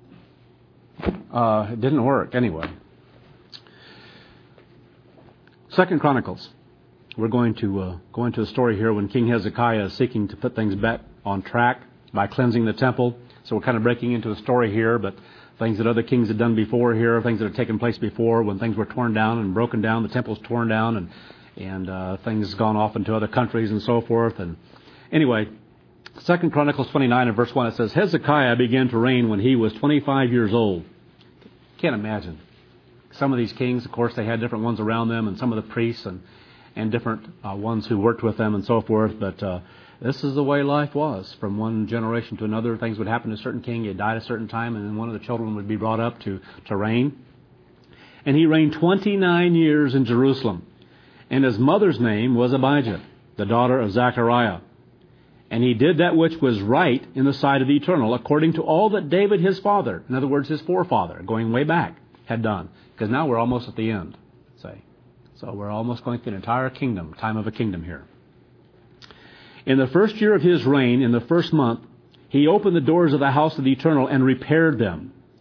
Uh, it didn't work anyway. Second Chronicles. We're going to uh, go into a story here when King Hezekiah is seeking to put things back on track by cleansing the temple. So we're kind of breaking into a story here, but things that other kings had done before here, things that had taken place before when things were torn down and broken down, the temple's torn down, and and uh, things gone off into other countries and so forth. And anyway, Second Chronicles twenty-nine and verse one, it says, Hezekiah began to reign when he was twenty-five years old. Can't imagine. Some of these kings, of course, they had different ones around them, and some of the priests and, and different uh, ones who worked with them and so forth. But uh, this is the way life was. From one generation to another, things would happen to a certain king. He died at a certain time, and then one of the children would be brought up to, to reign. And he reigned twenty-nine years in Jerusalem. And his mother's name was Abijah, the daughter of Zechariah. And he did that which was right in the sight of the Eternal, according to all that David his father, in other words, his forefather, going way back, had done. Because now we're almost at the end, say. So we're almost going through an entire kingdom, time of a kingdom here. In the first year of his reign, in the first month, he opened the doors of the house of the Eternal and repaired them.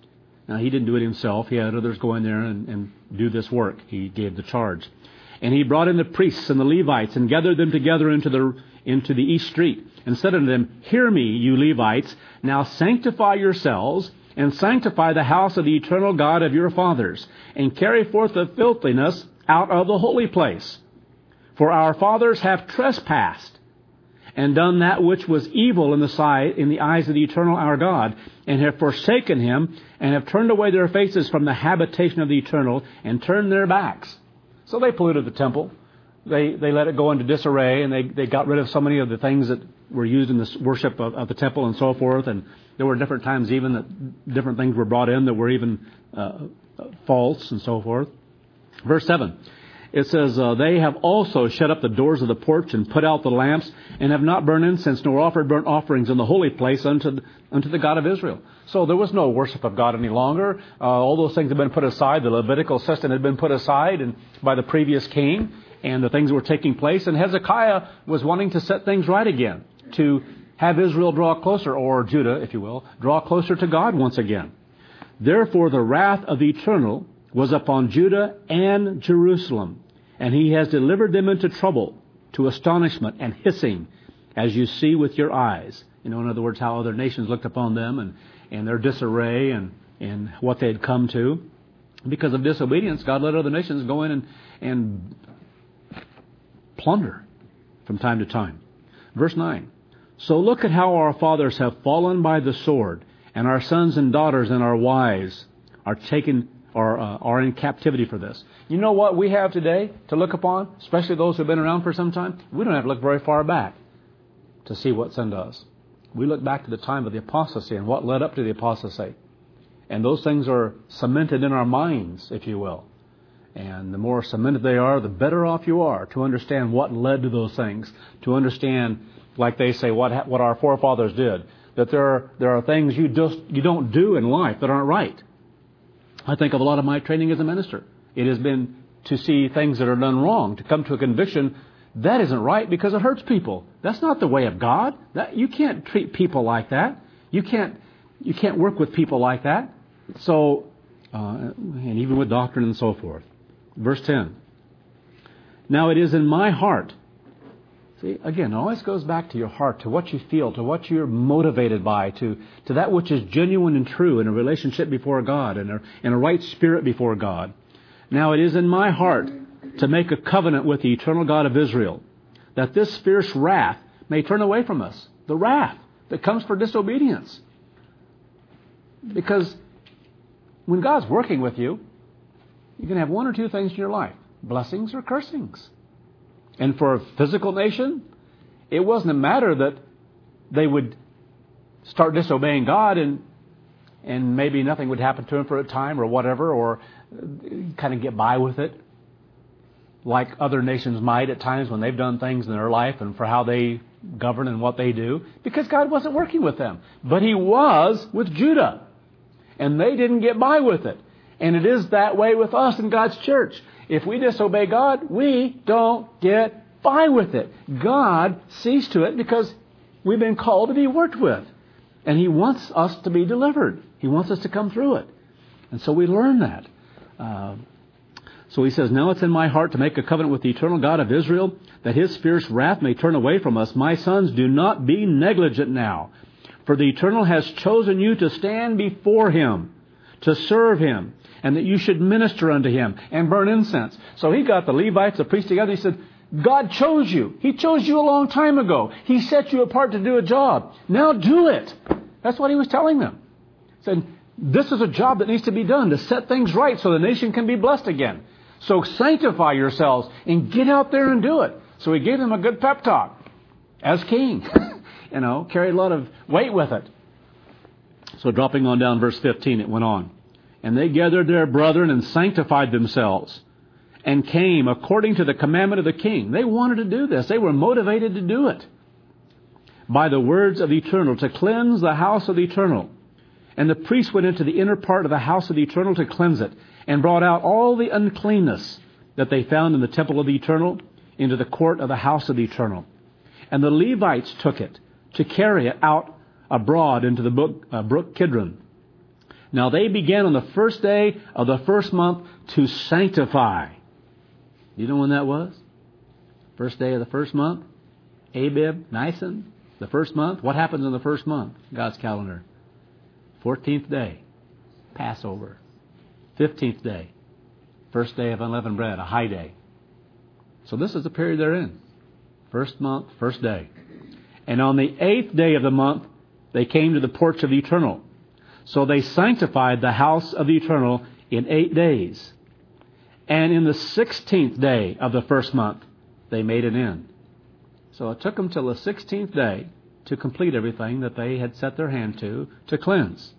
Now, he didn't do it himself. He had others go in there and, and do this work. He gave the charge. And he brought in the priests and the Levites and gathered them together into the into the east street and said unto them, Hear me, you Levites, now sanctify yourselves and sanctify the house of the eternal God of your fathers, and carry forth the filthiness out of the holy place. For our fathers have trespassed and done that which was evil in the sight, in the eyes of the eternal our God, and have forsaken him, and have turned away their faces from the habitation of the eternal, and turned their backs. So they polluted the temple. They they let it go into disarray, and they, they got rid of so many of the things that were used in the worship of, of the temple and so forth. And there were different times even that different things were brought in that were even uh, false and so forth. Verse seven. It says, uh, They have also shut up the doors of the porch and put out the lamps, and have not burned incense nor offered burnt offerings in the holy place unto, unto the God of Israel. So there was no worship of God any longer. Uh, all those things had been put aside. The Levitical system had been put aside and by the previous king, and the things were taking place. And Hezekiah was wanting to set things right again, to have Israel draw closer, or Judah, if you will, draw closer to God once again. Therefore the wrath of the Eternal was upon Judah and Jerusalem, and he has delivered them into trouble, to astonishment and hissing, as you see with your eyes. You know, in other words, how other nations looked upon them and, and their disarray and, and what they had come to. Because of disobedience, God let other nations go in and, and plunder from time to time. Verse nine. So look at how our fathers have fallen by the sword, and our sons and daughters and our wives are taken or uh, are in captivity for this. You know what we have today to look upon, especially those who have been around for some time? We don't have to look very far back to see what sin does. We look back to the time of the apostasy and what led up to the apostasy. And those things are cemented in our minds, if you will. And the more cemented they are, the better off you are to understand what led to those things, to understand, like they say, what what our forefathers did. That there are, there are things you just you don't do in life that aren't right. I think of a lot of my training as a minister. It has been to see things that are done wrong, to come to a conviction that isn't right because it hurts people. That's not the way of God. That, you can't treat people like that. You can't you can't work with people like that. So, uh, and even with doctrine and so forth. Verse ten. Now it is in my heart. See, again, it always goes back to your heart, to what you feel, to what you're motivated by, to, to that which is genuine and true in a relationship before God and a, in a right spirit before God. Now it is in my heart to make a covenant with the eternal God of Israel, that this fierce wrath may turn away from us. The wrath that comes for disobedience. Because when God's working with you, you can have one or two things in your life, blessings or cursings. And for a physical nation, it wasn't a matter that they would start disobeying God and and maybe nothing would happen to them for a time or whatever, or kind of get by with it like other nations might at times when they've done things in their life and for how they govern and what they do, because God wasn't working with them. But He was with Judah, and they didn't get by with it. And it is that way with us in God's church. If we disobey God, we don't get by with it. God sees to it because we've been called to be worked with. And He wants us to be delivered. He wants us to come through it. And so we learn that. Uh, so He says, Now it's in my heart to make a covenant with the eternal God of Israel, that His fierce wrath may turn away from us. My sons, do not be negligent now. For the Eternal has chosen you to stand before Him, to serve Him, and that you should minister unto Him and burn incense. So he got the Levites, the priests together. He said, God chose you. He chose you a long time ago. He set you apart to do a job. Now do it. That's what He was telling them. He said, this is a job that needs to be done to set things right so the nation can be blessed again. So sanctify yourselves and get out there and do it. So He gave them a good pep talk as king. You know, carried a lot of weight with it. So dropping on down verse fifteen, it went on. And they gathered their brethren and sanctified themselves and came according to the commandment of the king. They wanted to do this. They were motivated to do it. By the words of the Eternal, to cleanse the house of the Eternal. And the priests went into the inner part of the house of the Eternal to cleanse it, and brought out all the uncleanness that they found in the temple of the Eternal into the court of the house of the Eternal. And the Levites took it to carry it out abroad into the brook, uh, brook Kidron. Now they began on the first day of the first month to sanctify. You know when that was? First day of the first month? Abib, Nisan, the first month. What happens in the first month? God's calendar. fourteenth day, Passover. fifteenth day, first day of unleavened bread, a high day. So this is the period they're in. First month, first day. And on the eighth day of the month, they came to the porch of the Eternal. So they sanctified the house of the Eternal in eight days. And in the sixteenth day of the first month, they made an end. So it took them till the sixteenth day to complete everything that they had set their hand to, to cleanse.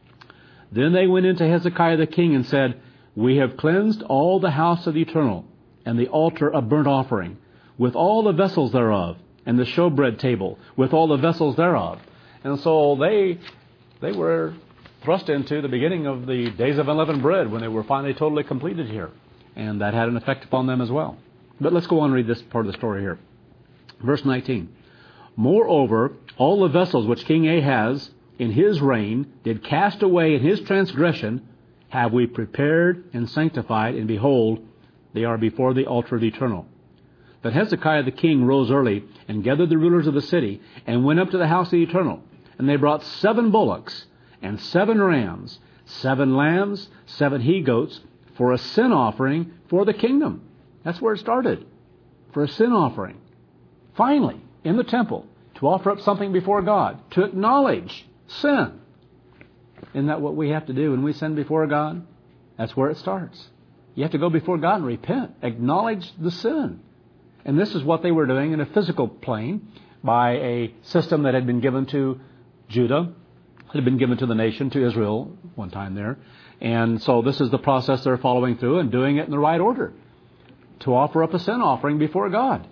Then they went into Hezekiah the king and said, "We have cleansed all the house of the Eternal, and the altar of burnt offering, with all the vessels thereof, and the showbread table, with all the vessels thereof." And so they they were thrust into the beginning of the days of unleavened bread when they were finally totally completed here. And that had an effect upon them as well. But let's go on and read this part of the story here. Verse nineteen. "Moreover, all the vessels which King Ahaz in his reign did cast away in his transgression have we prepared and sanctified, and behold, they are before the altar of the Eternal." But Hezekiah the king rose early and gathered the rulers of the city and went up to the house of the Eternal. And they brought seven bullocks and seven rams, seven lambs, seven he-goats for a sin offering for the kingdom. That's where it started, for a sin offering. Finally, in the temple, to offer up something before God, to acknowledge sin. Isn't that what we have to do when we sin before God? That's where it starts. You have to go before God and repent, acknowledge the sin. And this is what they were doing in a physical plane by a system that had been given to Judah, had been given to the nation, to Israel one time there. And so this is the process they're following through and doing it in the right order, to offer up a sin offering before God,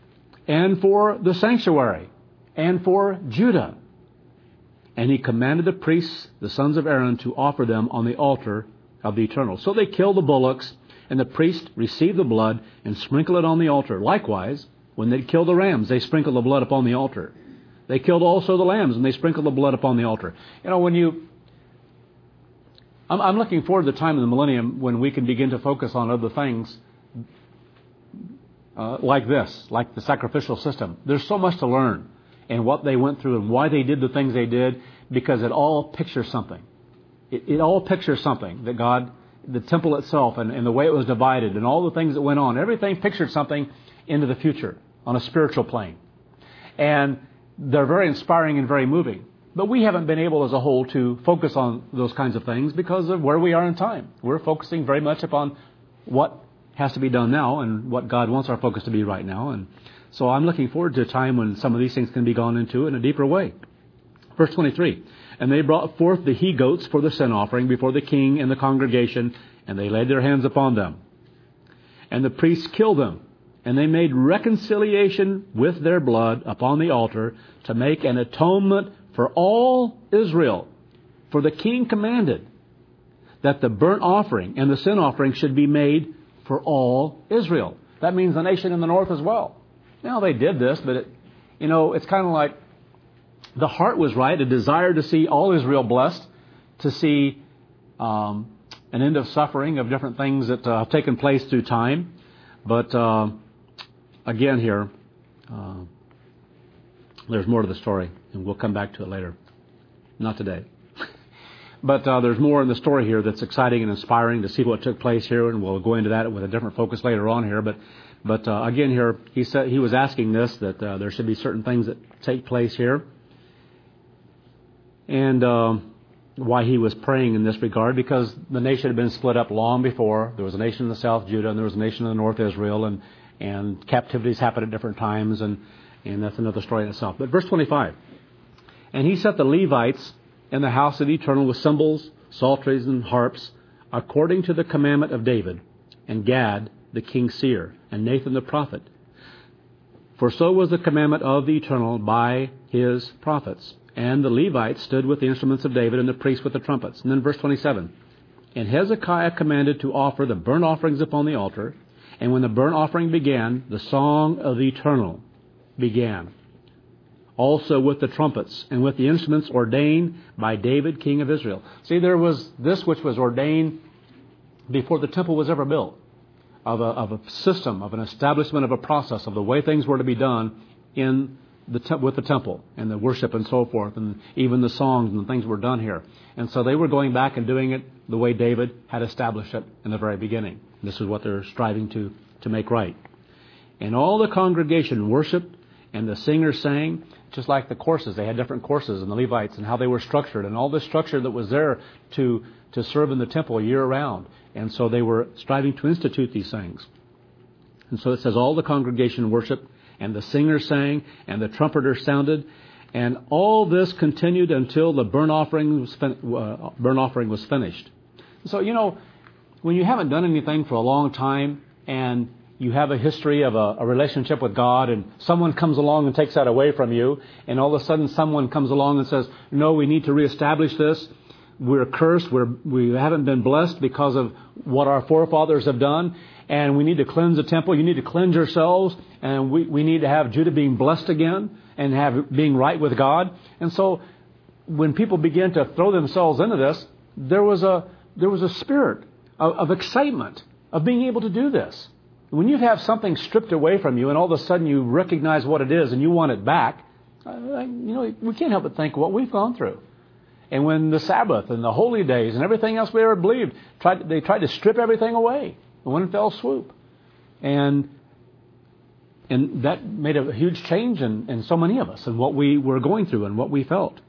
and for the sanctuary, and for Judah. And he commanded the priests, the sons of Aaron, to offer them on the altar of the Eternal. So they killed the bullocks, and the priest received the blood and sprinkled it on the altar. Likewise, when they killed the rams, they sprinkled the blood upon the altar. They killed also the lambs, and they sprinkled the blood upon the altar. You know, when you... I'm, I'm looking forward to the time in the millennium when we can begin to focus on other things uh, like this, like the sacrificial system. There's so much to learn in what they went through and why they did the things they did, because it all pictures something. It, it all pictures something that God, the temple itself and, and the way it was divided and all the things that went on, everything pictured something into the future on a spiritual plane. And they're very inspiring and very moving. But we haven't been able as a whole to focus on those kinds of things because of where we are in time. We're focusing very much upon what has to be done now and what God wants our focus to be right now. And so I'm looking forward to a time when some of these things can be gone into in a deeper way. Verse twenty-three, "And they brought forth the he-goats for the sin offering before the king and the congregation, and they laid their hands upon them. And the priests killed them, and they made reconciliation with their blood upon the altar to make an atonement for all Israel. For the king commanded that the burnt offering and the sin offering should be made for all Israel." That means the nation in the north as well. Now, they did this, but, it, you know, it's kind of like the heart was right, a desire to see all Israel blessed, to see um, an end of suffering of different things that uh, have taken place through time. But uh, again here, uh, there's more to the story, and we'll come back to it later. Not today. But uh, there's more in the story here that's exciting and inspiring to see what took place here, and we'll go into that with a different focus later on here. But but uh, again here, he said he was asking this, that uh, there should be certain things that take place here, and uh, why he was praying in this regard, because the nation had been split up long before. There was a nation in the south, Judah, and there was a nation in the north, Israel, and and captivities happened at different times, and and that's another story in itself. But verse twenty-five, "And he set the Levites in the house of the Eternal with cymbals, psalteries, and harps, according to the commandment of David, and Gad the king's seer, and Nathan the prophet. For so was the commandment of the Eternal by his prophets. And the Levites stood with the instruments of David, and the priests with the trumpets." And then verse twenty-seven, "And Hezekiah commanded to offer the burnt offerings upon the altar, and when the burnt offering began, the song of the Eternal began. also with the trumpets and with the instruments ordained by David, king of Israel. See, there was this which was ordained before the temple was ever built, of a, of a system, of an establishment of a process, of the way things were to be done in the te- with the temple and the worship and so forth, and even the songs and things were done here. And so they were going back and doing it the way David had established it in the very beginning. This is what they're striving to, to make right. And all the congregation worshiped, and the singers sang, just like the courses. They had different courses in the Levites and how they were structured, and all the structure that was there to, to serve in the temple year-round. And so they were striving to institute these things. And so it says, all the congregation worshiped, and the singers sang, and the trumpeters sounded, and all this continued until the burnt offering was, fin- uh, burnt offering was finished. So, you know, when you haven't done anything for a long time, and you have a history of a, a relationship with God, and someone comes along and takes that away from you, and all of a sudden someone comes along and says, no, we need to reestablish this. We're cursed. We're, we haven't been blessed because of what our forefathers have done, and we need to cleanse the temple. You need to cleanse yourselves, and we, we need to have Judah being blessed again and have being right with God. And so when people began to throw themselves into this, there was a there was a spirit of, of excitement of being able to do this. When you have something stripped away from you and all of a sudden you recognize what it is and you want it back, uh, you know, we can't help but think what we've gone through. And when the Sabbath and the holy days and everything else we ever believed, tried, they tried to strip everything away in one fell swoop. And and that made a huge change in, in so many of us and what we were going through and what we felt.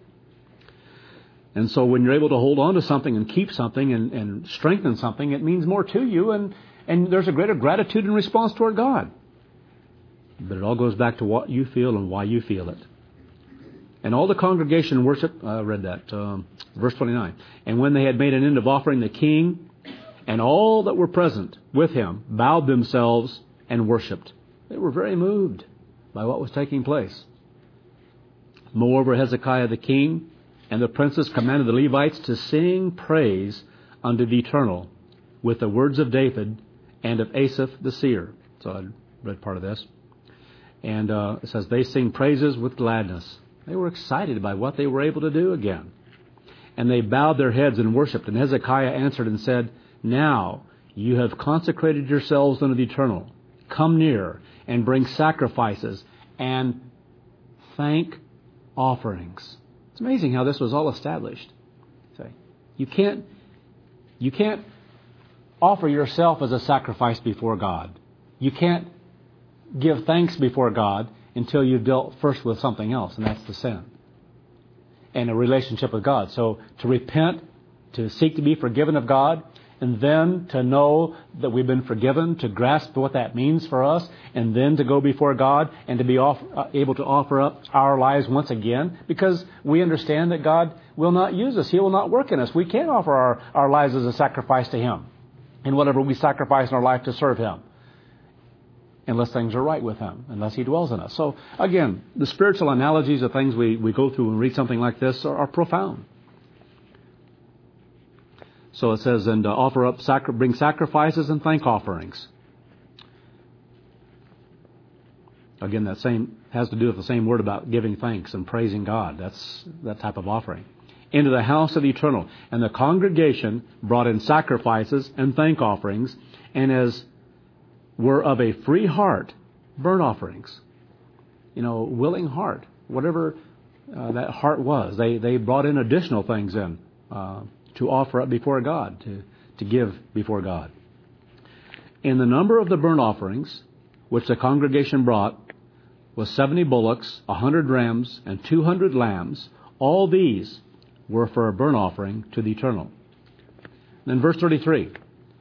And so when you're able to hold on to something and keep something and, and strengthen something, it means more to you, and, and there's a greater gratitude and response toward God. But it all goes back to what you feel and why you feel it. And all the congregation worshiped, I read that, um, verse twenty-nine. And when they had made an end of offering, the king and all that were present with him bowed themselves and worshipped. They were very moved by what was taking place. Moreover, Hezekiah the king and the princes commanded the Levites to sing praise unto the Eternal with the words of David and of Asaph the seer. So I read part of this. And uh, it says, they sing praises with gladness. They were excited by what they were able to do again. And they bowed their heads and worshipped. And Hezekiah answered and said, now you have consecrated yourselves unto the Eternal. Come near and bring sacrifices and thank offerings. It's amazing how this was all established. You can't, you can't offer yourself as a sacrifice before God. You can't give thanks before God until you've dealt first with something else, and that's the sin and a relationship with God. So to repent, to seek to be forgiven of God, and then to know that we've been forgiven, to grasp what that means for us, and then to go before God and to be off, uh, able to offer up our lives once again, because we understand that God will not use us. He will not work in us. We can't offer our, our lives as a sacrifice to Him in whatever we sacrifice in our life to serve Him, unless things are right with Him, unless He dwells in us. So again, the spiritual analogies of things we, we go through and read something like this are, are profound. So it says, and uh, offer up, sacri- bring sacrifices and thank offerings. Again, that same has to do with the same word about giving thanks and praising God. That's that type of offering. Into the house of the Eternal. And the congregation brought in sacrifices and thank offerings, and as were of a free heart, burnt offerings. You know, willing heart, whatever uh, that heart was. They they brought in additional things in. Uh, to offer up before God, to, to give before God. In the number of the burnt offerings, which the congregation brought, was seventy bullocks, a hundred rams, and two hundred lambs. All these were for a burnt offering to the Eternal. Then verse thirty-three.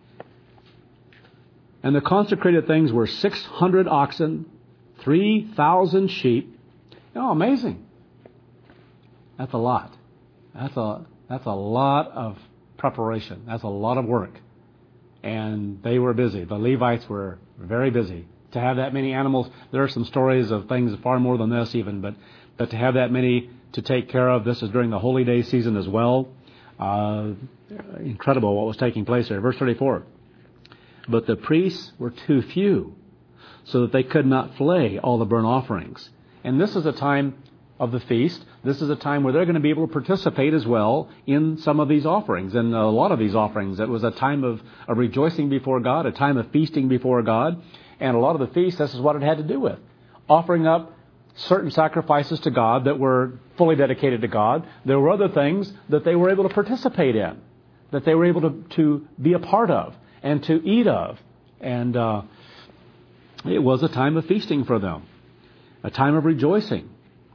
And the consecrated things were six hundred oxen, three thousand sheep. Oh, amazing. That's a lot. That's a That's a lot of preparation. That's a lot of work. And they were busy. The Levites were very busy. To have that many animals, there are some stories of things far more than this even, but, but to have that many to take care of, this is during the holy day season as well. Uh, incredible what was taking place there. Verse thirty-four. But the priests were too few, so that they could not flay all the burnt offerings. And this is a time of the feast, this is a time where they're going to be able to participate as well in some of these offerings, and a lot of these offerings. It was a time of, of rejoicing before God, a time of feasting before God, and a lot of the feast, this is what it had to do with. Offering up certain sacrifices to God that were fully dedicated to God. There were other things that they were able to participate in, that they were able to, to be a part of and to eat of. And uh, it was a time of feasting for them, a time of rejoicing.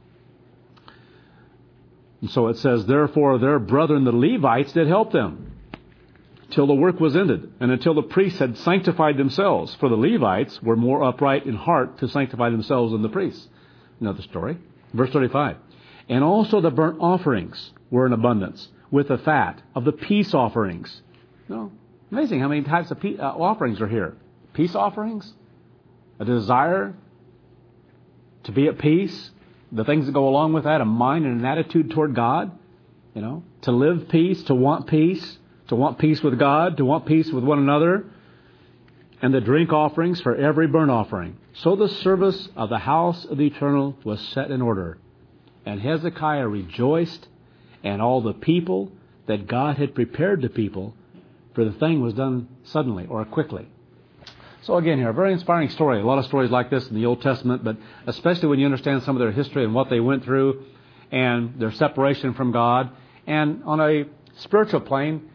And so it says, therefore their brethren the Levites did help them till the work was ended, and until the priests had sanctified themselves. For the Levites were more upright in heart to sanctify themselves than the priests. Another story. Verse thirty-five. And also the burnt offerings were in abundance, with the fat of the peace offerings. No, amazing how many types of pe- uh, offerings are here. Peace offerings, a desire to be at peace, the things that go along with that, a mind and an attitude toward God, you know, to live peace, to want peace, to want peace with God, to want peace with one another, and the drink offerings for every burnt offering. So the service of the house of the Eternal was set in order. And Hezekiah rejoiced, and all the people, that God had prepared the people, for the thing was done suddenly or quickly. So again here, a very inspiring story. A lot of stories like this in the Old Testament, but especially when you understand some of their history and what they went through and their separation from God. And on a spiritual plane,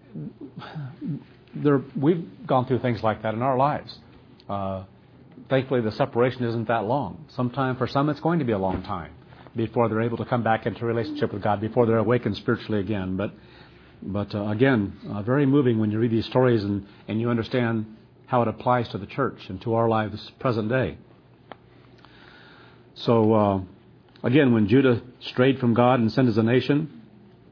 there, we've gone through things like that in our lives. Uh, thankfully, the separation isn't that long. Sometime for some, it's going to be a long time before they're able to come back into a relationship with God, before they're awakened spiritually again. But, but uh, again, uh, very moving when you read these stories and, and you understand how it applies to the church and to our lives present day. So, uh, again, when Judah strayed from God and sinned as a nation,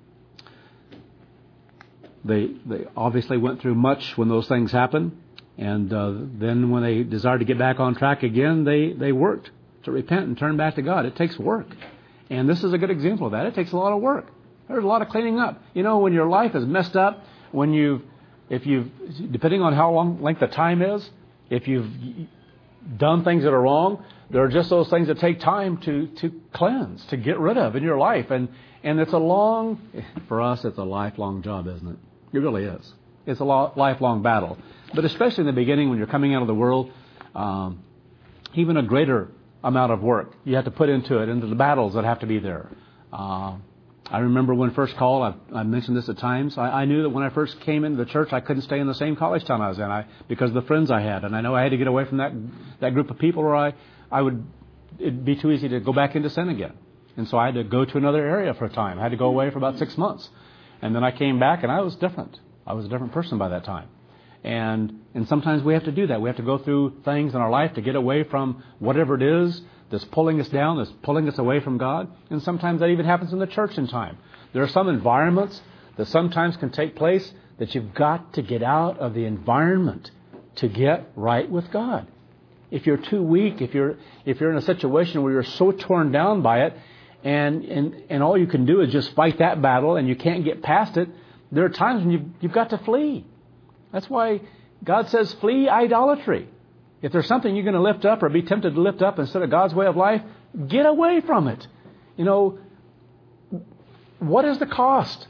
they they obviously went through much when those things happened. And uh, then when they desired to get back on track again, they, they worked to repent and turn back to God. It takes work. And this is a good example of that. It takes a lot of work. There's a lot of cleaning up. You know, when your life is messed up, when you've If you've, depending on how long length of time is, if you've done things that are wrong, there are just those things that take time to, to cleanse, to get rid of in your life. And, and it's a long, for us, it's a lifelong job, isn't it? It really is. It's a lo- lifelong battle. But especially in the beginning when you're coming out of the world, um, even a greater amount of work you have to put into it, into the battles that have to be there. Uh, I remember when first called, I, I mentioned this at times, I, I knew that when I first came into the church, I couldn't stay in the same college town I was in I, because of the friends I had. And I know I had to get away from that that group of people, or I, I would, it'd be too easy to go back into sin again. And so I had to go to another area for a time. I had to go away for about six months. And then I came back and I was different. I was a different person by that time. And and sometimes we have to do that. We have to go through things in our life to get away from whatever it is that's pulling us down, that's pulling us away from God. And sometimes that even happens in the church in time. There are some environments that sometimes can take place that you've got to get out of the environment to get right with God. If you're too weak, if you're if you're in a situation where you're so torn down by it, and and, and all you can do is just fight that battle and you can't get past it, there are times when you've, you've got to flee. That's why God says flee idolatry. If there's something you're going to lift up or be tempted to lift up instead of God's way of life, get away from it. You know, what is the cost?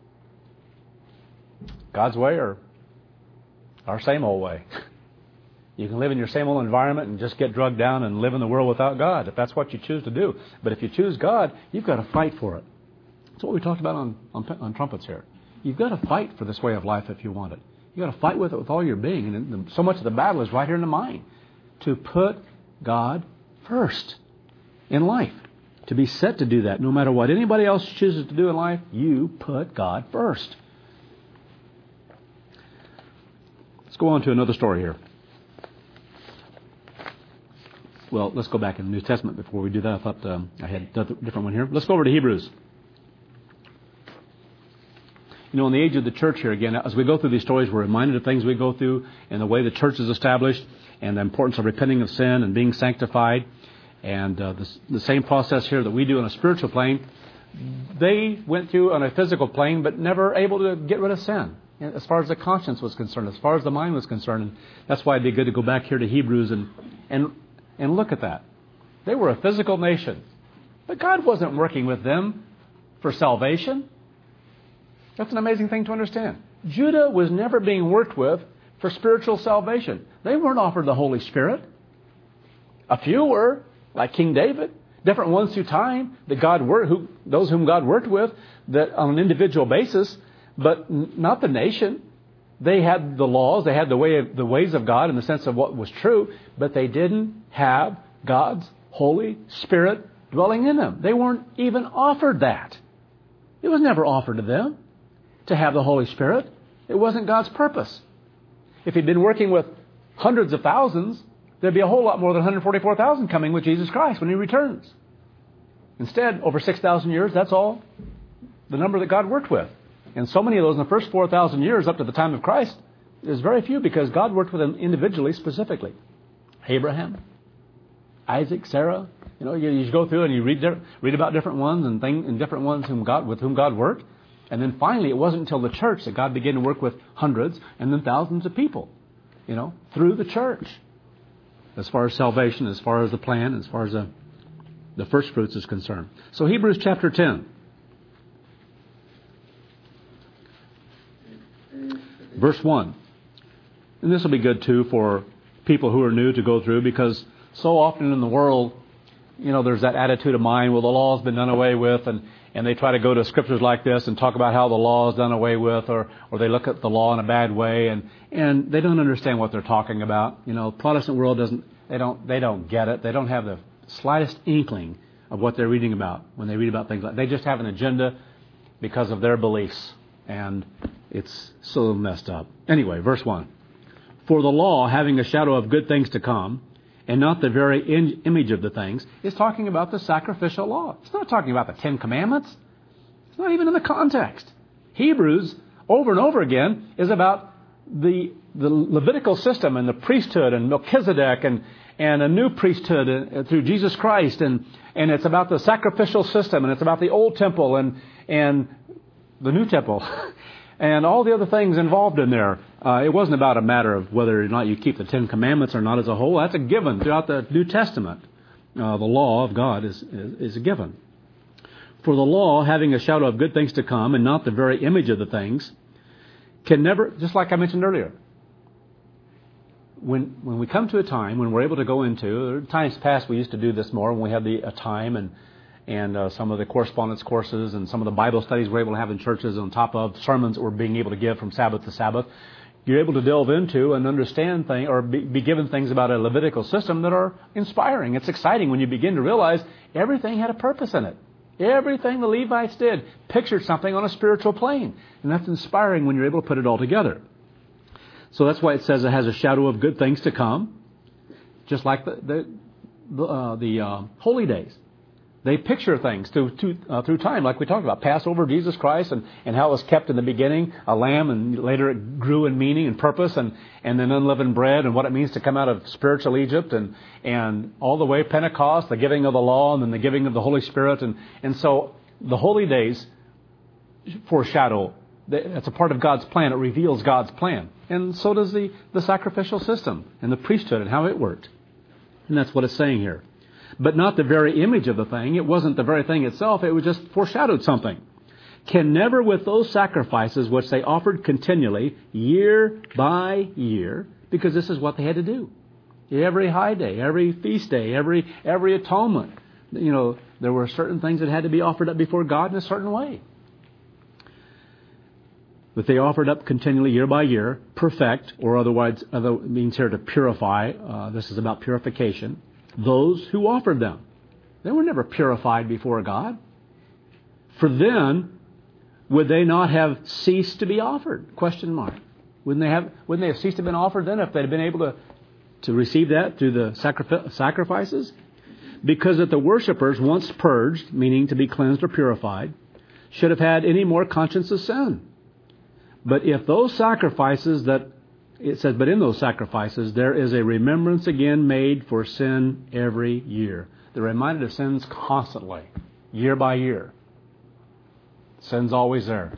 God's way or our same old way? You can live in your same old environment and just get drugged down and live in the world without God, if that's what you choose to do. But if you choose God, you've got to fight for it. That's what we talked about on, on, on trumpets here. You've got to fight for this way of life if you want it. You've got to fight with it with all your being. And so much of the battle is right here in the mind. To put God first in life. To be set to do that. No matter what anybody else chooses to do in life, you put God first. Let's go on to another story here. Well, let's go back in the New Testament before we do that. I thought um, I had a different one here. Let's go over to Hebrews. You know, in the age of the church here, again, as we go through these stories, we're reminded of things we go through and the way the church is established and the importance of repenting of sin and being sanctified. And uh, the, the same process here that we do on a spiritual plane, they went through on a physical plane, but never able to get rid of sin as far as the conscience was concerned, as far as the mind was concerned. And that's why it'd be good to go back here to Hebrews and and and look at that. They were a physical nation. But God wasn't working with them for salvation. That's an amazing thing to understand. Judah was never being worked with for spiritual salvation. They weren't offered the Holy Spirit. A few were, like King David. Different ones through time, that God worked, who, those whom God worked with, that on an individual basis, but n- not the nation. They had the laws, they had the way of, the ways of God in the sense of what was true, but they didn't have God's Holy Spirit dwelling in them. They weren't even offered that. It was never offered to them to have the Holy Spirit. It wasn't God's purpose. If He'd been working with hundreds of thousands, there'd be a whole lot more than one hundred forty-four thousand coming with Jesus Christ when He returns. Instead, over six thousand years, that's all the number that God worked with. And so many of those in the first four thousand years up to the time of Christ, there's very few because God worked with them individually, specifically. Abraham, Isaac, Sarah. You know, you, you go through and you read read about different ones and things and different ones whom God with whom God worked. And then finally, it wasn't until the church that God began to work with hundreds and then thousands of people, you know, through the church. As far as salvation, as far as the plan, as far as the, the first fruits is concerned. So Hebrews chapter ten. Verse one. And this will be good too for people who are new to go through, because so often in the world, you know, there's that attitude of mind, well, the law's been done away with, and, and they try to go to scriptures like this and talk about how the law is done away with, or, or they look at the law in a bad way, and, and they don't understand what they're talking about. You know, Protestant world doesn't, they don't, they don't get it. They don't have the slightest inkling of what they're reading about when they read about things like, they just have an agenda because of their beliefs, and it's so messed up. Anyway, verse one. For the law, having a shadow of good things to come, and not the very in- image of the things, is talking about the sacrificial law. It's not talking about the Ten Commandments. It's not even in the context. Hebrews, over and over again, is about the the Levitical system and the priesthood and Melchizedek and, and a new priesthood uh, through Jesus Christ. And, and it's about the sacrificial system, and it's about the old temple and, and the new temple. And all the other things involved in there. Uh, it wasn't about a matter of whether or not you keep the Ten Commandments or not as a whole. That's a given throughout the New Testament. Uh, the law of God is, is, is a given. For the law, having a shadow of good things to come and not the very image of the things, can never, just like I mentioned earlier, when when we come to a time when we're able to go into, times past we used to do this more when we had the a time and and uh, some of the correspondence courses and some of the Bible studies we're able to have in churches on top of sermons that we're being able to give from Sabbath to Sabbath. You're able to delve into and understand things, or be, be given things about a Levitical system that are inspiring. It's exciting when you begin to realize everything had a purpose in it. Everything the Levites did pictured something on a spiritual plane. And that's inspiring when you're able to put it all together. So that's why it says it has a shadow of good things to come. Just like the the, the, uh, the uh, holy days. They picture things through through, uh, through time, like we talked about. Passover, Jesus Christ, and, and how it was kept in the beginning, a lamb, and later it grew in meaning and purpose, and, and then unleavened bread, and what it means to come out of spiritual Egypt, and, and all the way Pentecost, the giving of the law, and then the giving of the Holy Spirit. And, and so the holy days foreshadow. That's a part of God's plan. It reveals God's plan. And so does the, the sacrificial system and the priesthood and how it worked. And that's what it's saying here. But not the very image of the thing. It wasn't the very thing itself. It was just foreshadowed something. Can never with those sacrifices which they offered continually, year by year, because this is what they had to do. Every high day, every feast day, every every atonement. You know, there were certain things that had to be offered up before God in a certain way. But they offered up continually year by year, perfect, or otherwise, other means here to purify. Uh, this is about purification. Those who offered them. They were never purified before God. For then, would they not have ceased to be offered? Question mark. Wouldn't they have, wouldn't they have ceased to be offered then if they'd been able to, to receive that through the sacrific- sacrifices? Because that the worshippers, once purged, meaning to be cleansed or purified, should have had any more conscience of sin. But if those sacrifices that It says, but in those sacrifices, there is a remembrance again made for sin every year. They're reminded of sins constantly, year by year. Sin's always there.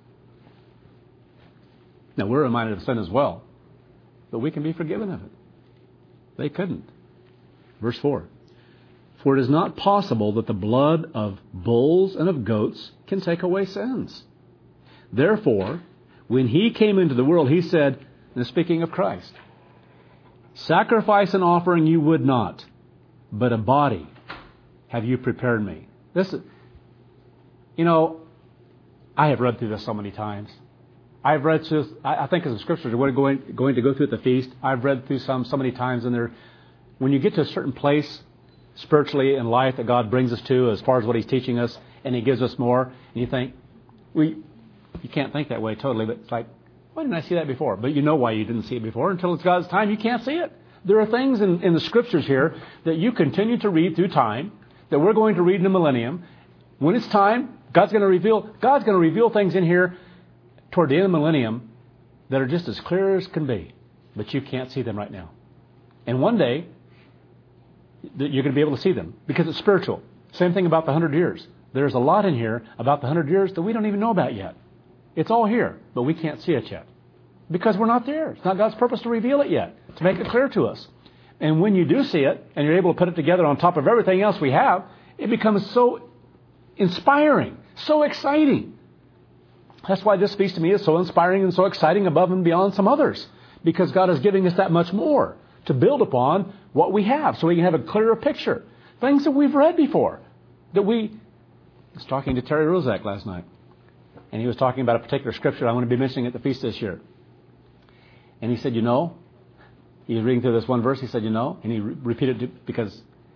Now, we're reminded of sin as well, but we can be forgiven of it. They couldn't. Verse four. For it is not possible that the blood of bulls and of goats can take away sins. Therefore, when he came into the world, he said, and speaking of Christ, sacrifice and offering you would not, but a body have you prepared me. This is, you know, I have read through this so many times. I've read through, I think as the scriptures we're going, going to go through at the feast, I've read through some so many times, and there, when you get to a certain place spiritually in life that God brings us to as far as what He's teaching us, and He gives us more, and you think, we, you can't think that way totally, but it's like, why didn't I see that before? But you know why you didn't see it before. Until it's God's time, you can't see it. There are things in, in the scriptures here that you continue to read through time, that we're going to read in the millennium. When it's time, God's going to reveal, God's going to reveal things in here toward the end of the millennium that are just as clear as can be, but you can't see them right now. And one day, you're going to be able to see them because it's spiritual. Same thing about the hundred years. There's a lot in here about the hundred years that we don't even know about yet. It's all here, but we can't see it yet because we're not there. It's not God's purpose to reveal it yet, to make it clear to us. And when you do see it and you're able to put it together on top of everything else we have, it becomes so inspiring, so exciting. That's why this feast to me is so inspiring and so exciting above and beyond some others, because God is giving us that much more to build upon what we have so we can have a clearer picture. Things that we've read before. That we... I was talking to Terry Rozak last night, and he was talking about a particular scripture I'm going to be mentioning at the feast this year. And he said, you know, he was reading through this one verse, he said, you know, and he re- repeated it because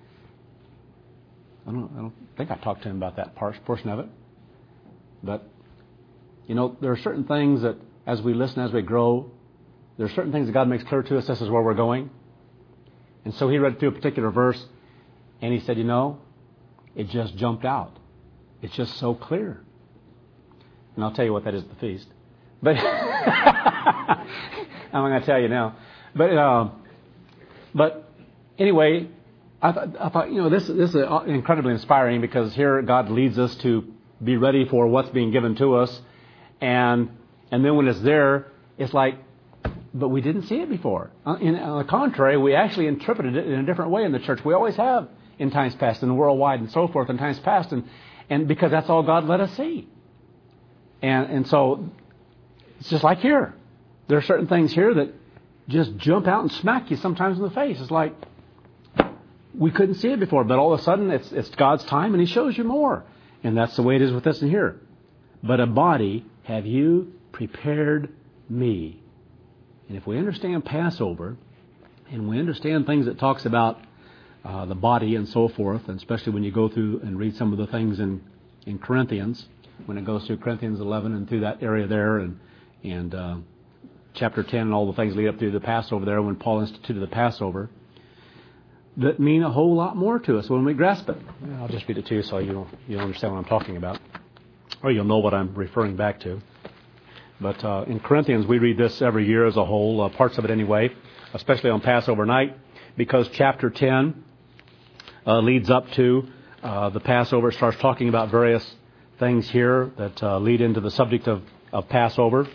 I don't, I don't think I talked to him about that part, portion of it. But, you know, there are certain things that as we listen, as we grow, there are certain things that God makes clear to us, this is where we're going. And so he read through a particular verse, and he said, you know, it just jumped out. It's just so clear. And I'll tell you what that is at the feast. But I'm not going to tell you now. But uh, but anyway, I, th- I thought, you know, this, this is incredibly inspiring because here God leads us to be ready for what's being given to us. And and then when it's there, it's like, but we didn't see it before. In, on the contrary, we actually interpreted it in a different way in the church. We always have in times past, and worldwide and so forth in times past. And, and because that's all God let us see. And and so it's just like here. There are certain things here that just jump out and smack you sometimes in the face. It's like we couldn't see it before, but all of a sudden it's it's God's time and He shows you more. And that's the way it is with us in here. But a body have you prepared me. And if we understand Passover, and we understand things that talks about uh, the body and so forth, and especially when you go through and read some of the things in, in Corinthians, when it goes through Corinthians eleven and through that area there, and and uh, chapter ten and all the things lead up to the Passover there, when Paul instituted the Passover, that mean a whole lot more to us when we grasp it. I'll just read it to you so you'll, you'll understand what I'm talking about, or you'll know what I'm referring back to. But uh, in Corinthians, we read this every year as a whole, uh, parts of it anyway, especially on Passover night, because chapter ten uh, leads up to uh, the Passover. It starts talking about various things here that uh, lead into the subject of, of Passover.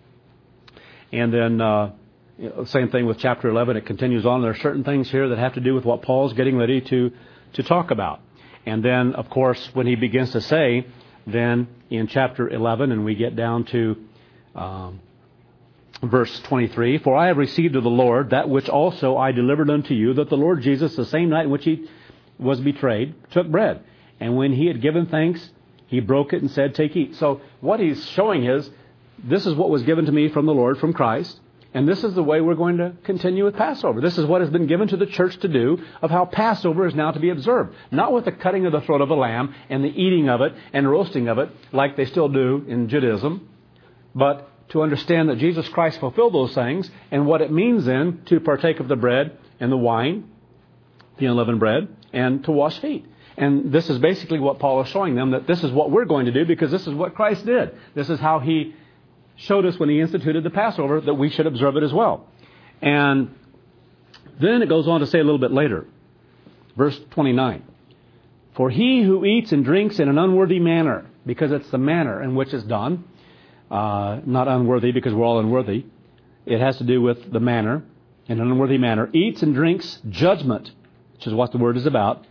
And then, uh, you know, same thing with chapter eleven. It continues on. There are certain things here that have to do with what Paul's getting ready to, to talk about. And then, of course, when he begins to say, then in chapter eleven, and we get down to Um, verse twenty-three, for I have received of the Lord that which also I delivered unto you, that the Lord Jesus, the same night in which He was betrayed, took bread. And when He had given thanks, He broke it and said, take, eat. So what He's showing is, this is what was given to me from the Lord, from Christ, and this is the way we're going to continue with Passover. This is what has been given to the church to do, of how Passover is now to be observed. Not with the cutting of the throat of a lamb and the eating of it and roasting of it, like they still do in Judaism, but to understand that Jesus Christ fulfilled those things and what it means then to partake of the bread and the wine, the unleavened bread, and to wash feet. And this is basically what Paul is showing them, that this is what we're going to do because this is what Christ did. This is how He showed us when He instituted the Passover that we should observe it as well. And then it goes on to say a little bit later, verse twenty-nine, for he who eats and drinks in an unworthy manner, because it's the manner in which it's done, Uh, not unworthy because we're all unworthy. It has to do with the manner, in an unworthy manner, eats and drinks judgment, which is what the word is about,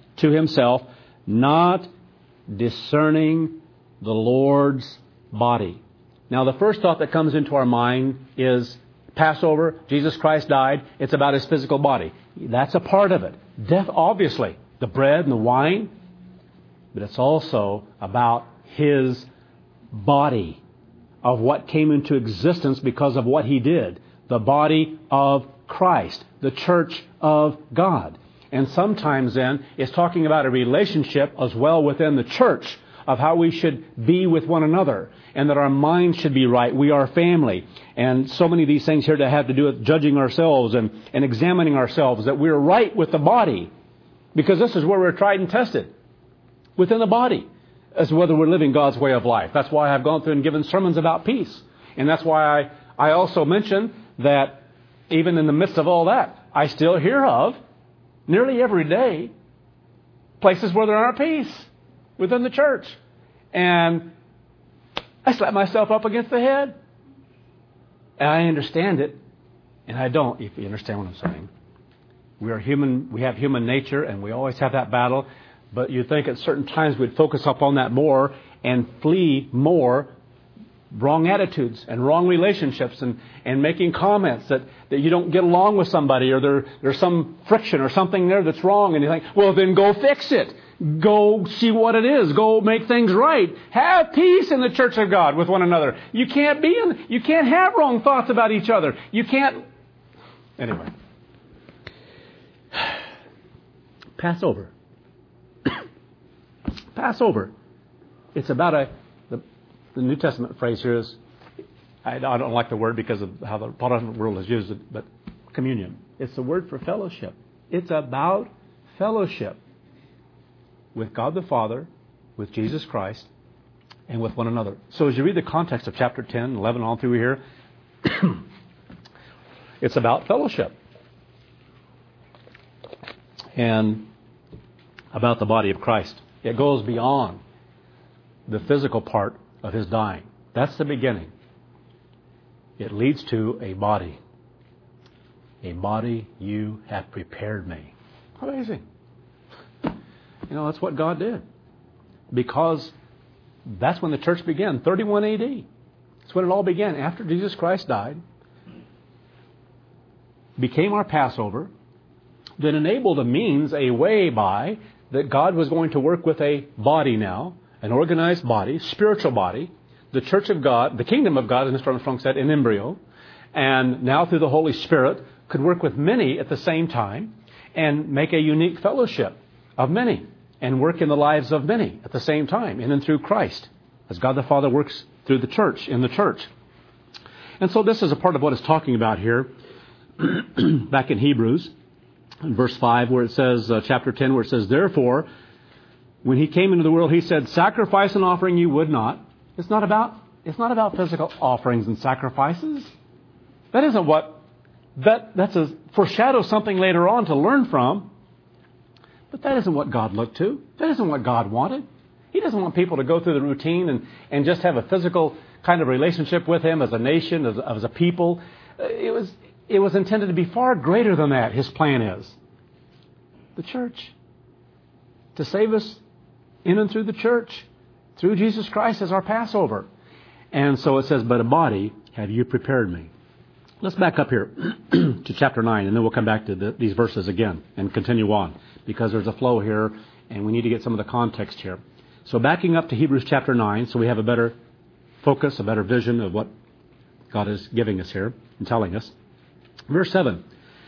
to himself, not discerning the Lord's body. Now, the first thought that comes into our mind is Passover, Jesus Christ died, it's about his physical body. That's a part of it. Death, obviously, the bread and the wine, but it's also about his body, of what came into existence because of what he did. The body of Christ, the church of God. And sometimes then it's talking about a relationship as well within the church of how we should be with one another and that our minds should be right. We are family. And so many of these things here that have to do with judging ourselves and, and examining ourselves, that we're right with the body, because this is where we're tried and tested within the body as to whether we're living God's way of life. That's why I've gone through and given sermons about peace. And that's why I, I also mention that even in the midst of all that, I still hear of, nearly every day, places where there aren't peace within the church. And I slap myself up against the head. And I understand it, and I don't, if you understand what I'm saying. We are human, we have human nature, and we always have that battle. But you'd think at certain times we'd focus up on that more and flee more wrong attitudes and wrong relationships and, and making comments that, that you don't get along with somebody, or there, there's some friction or something there that's wrong, and you think, well, then go fix it. Go see what it is. Go make things right. Have peace in the church of God with one another. You can't be in, you can't have wrong thoughts about each other. You can't. Anyway. Passover. Passover. It's about a, the, the New Testament phrase here is, I, I don't like the word because of how the Protestant world has used it, but communion. It's the word for fellowship. It's about fellowship with God the Father, with Jesus Christ, and with one another. So as you read the context of chapter ten, eleven, on through here, it's about fellowship. And about the body of Christ. It goes beyond the physical part of his dying. That's the beginning. It leads to a body. A body you have prepared me. Amazing. You know, that's what God did. Because that's when the church began, thirty-one A D. That's when it all began. After Jesus Christ died, became our Passover, that enabled a means, a way by, that God was going to work with a body now, an organized body, spiritual body, the church of God, the kingdom of God, as Mister Armstrong said, in embryo, and now through the Holy Spirit, could work with many at the same time and make a unique fellowship of many and work in the lives of many at the same time, in and through Christ, as God the Father works through the church, in the church. And so this is a part of what it's talking about here, back in Hebrews, in verse five, where it says, uh, chapter ten, where it says, therefore, when he came into the world, he said, sacrifice and offering you would not. It's not about, it's not about physical offerings and sacrifices. That isn't what, that, that's a foreshadow something later on to learn from. But that isn't what God looked to. That isn't what God wanted. He doesn't want people to go through the routine and, and just have a physical kind of relationship with him as a nation, as, as a people. It was, it was intended to be far greater than that, his plan is. The church. To save us in and through the church. Through Jesus Christ as our Passover. And so it says, but a body have you prepared me. Let's back up here to chapter nine, and then we'll come back to the, these verses again and continue on, because there's a flow here, and we need to get some of the context here. So backing up to Hebrews chapter nine, so we have a better focus, a better vision of what God is giving us here and telling us. Verse seven.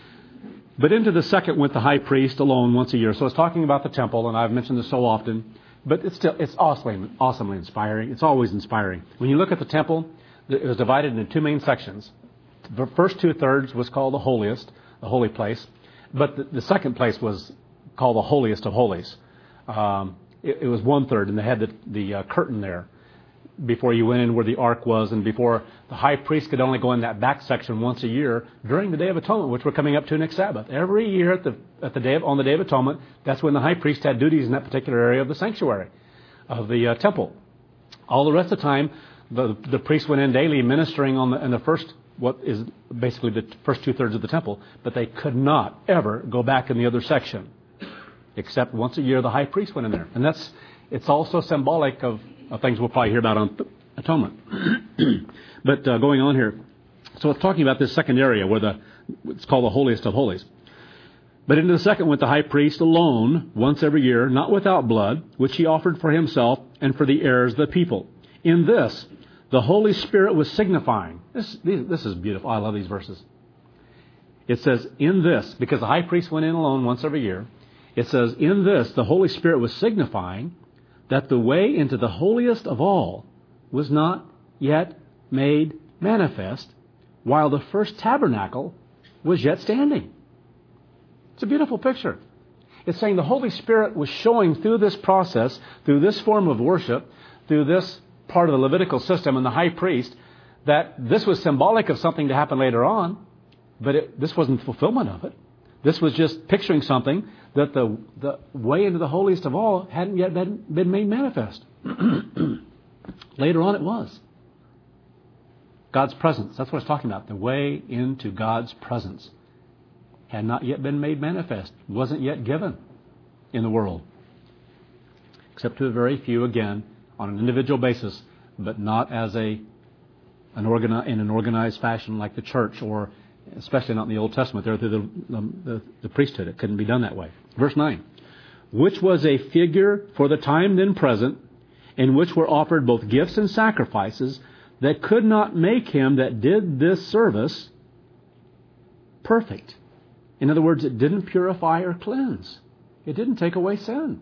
But into the second went the high priest alone once a year. So it's talking about the temple, and I've mentioned this so often, but it's still it's awesomely, awesomely inspiring. It's always inspiring. When you look at the temple, it was divided into two main sections. The first two-thirds was called the holiest, the holy place. But the, the second place was called the holiest of holies. Um, it, it was one-third, and they had the, the uh, curtain there before you went in where the ark was, and before the high priest could only go in that back section once a year during the Day of Atonement, which we're coming up to next Sabbath. Every year at the at the day of, on the Day of Atonement, that's when the high priest had duties in that particular area of the sanctuary, of the uh, temple. All the rest of the time, the the priest went in daily ministering on the in the first, what is basically the first two-thirds of the temple, but they could not ever go back in the other section. except once a year the high priest went in there. And that's it's also symbolic of, of things we'll probably hear about on atonement. But uh, going on here, so it's talking about this second area where the it's called the holiest of holies. But into the second went the high priest alone, once every year, not without blood, which he offered for himself and for the heirs of the people. In this, the Holy Spirit was signifying. This, this is beautiful. I love these verses. It says, in this, because the high priest went in alone once every year, it says, in this, the Holy Spirit was signifying that the way into the holiest of all was not yet made manifest, while the first tabernacle was yet standing. It's a beautiful picture. It's saying the Holy Spirit was showing through this process, through this form of worship, through this part of the Levitical system and the high priest, that this was symbolic of something to happen later on, but it, this wasn't fulfillment of it. This was just picturing something that the, the way into the holiest of all hadn't yet been, been made manifest. Later on it was. God's presence, that's what it's talking about. The way into God's presence had not yet been made manifest, wasn't yet given in the world. Except to a very few, again, on an individual basis, but not as a an organi- in an organized fashion like the church, or especially not in the Old Testament, there through the, the, the priesthood. It couldn't be done that way. Verse nine, which was a figure for the time then present, in which were offered both gifts and sacrifices, that could not make him that did this service perfect. In other words, it didn't purify or cleanse. It didn't take away sin.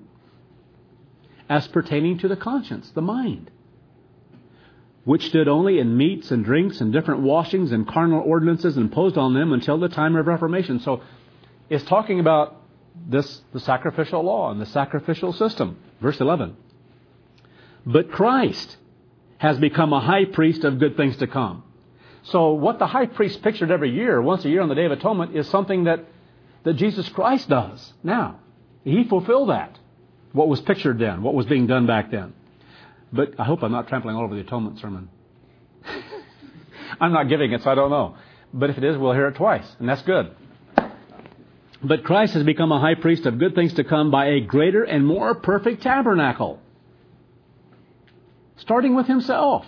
As pertaining to the conscience, the mind, which stood only in meats and drinks and different washings and carnal ordinances imposed on them until the time of Reformation. So it's talking about this, the sacrificial law and the sacrificial system. Verse eleven. But Christ has become a high priest of good things to come. So what the high priest pictured every year, once a year on the Day of Atonement, is something that, that Jesus Christ does now. He fulfilled that. What was pictured then, what was being done back then. But I hope I'm not trampling all over the atonement sermon. I'm not giving it, so I don't know. But if it is, we'll hear it twice, and that's good. But Christ has become a high priest of good things to come by a greater and more perfect tabernacle, starting with himself.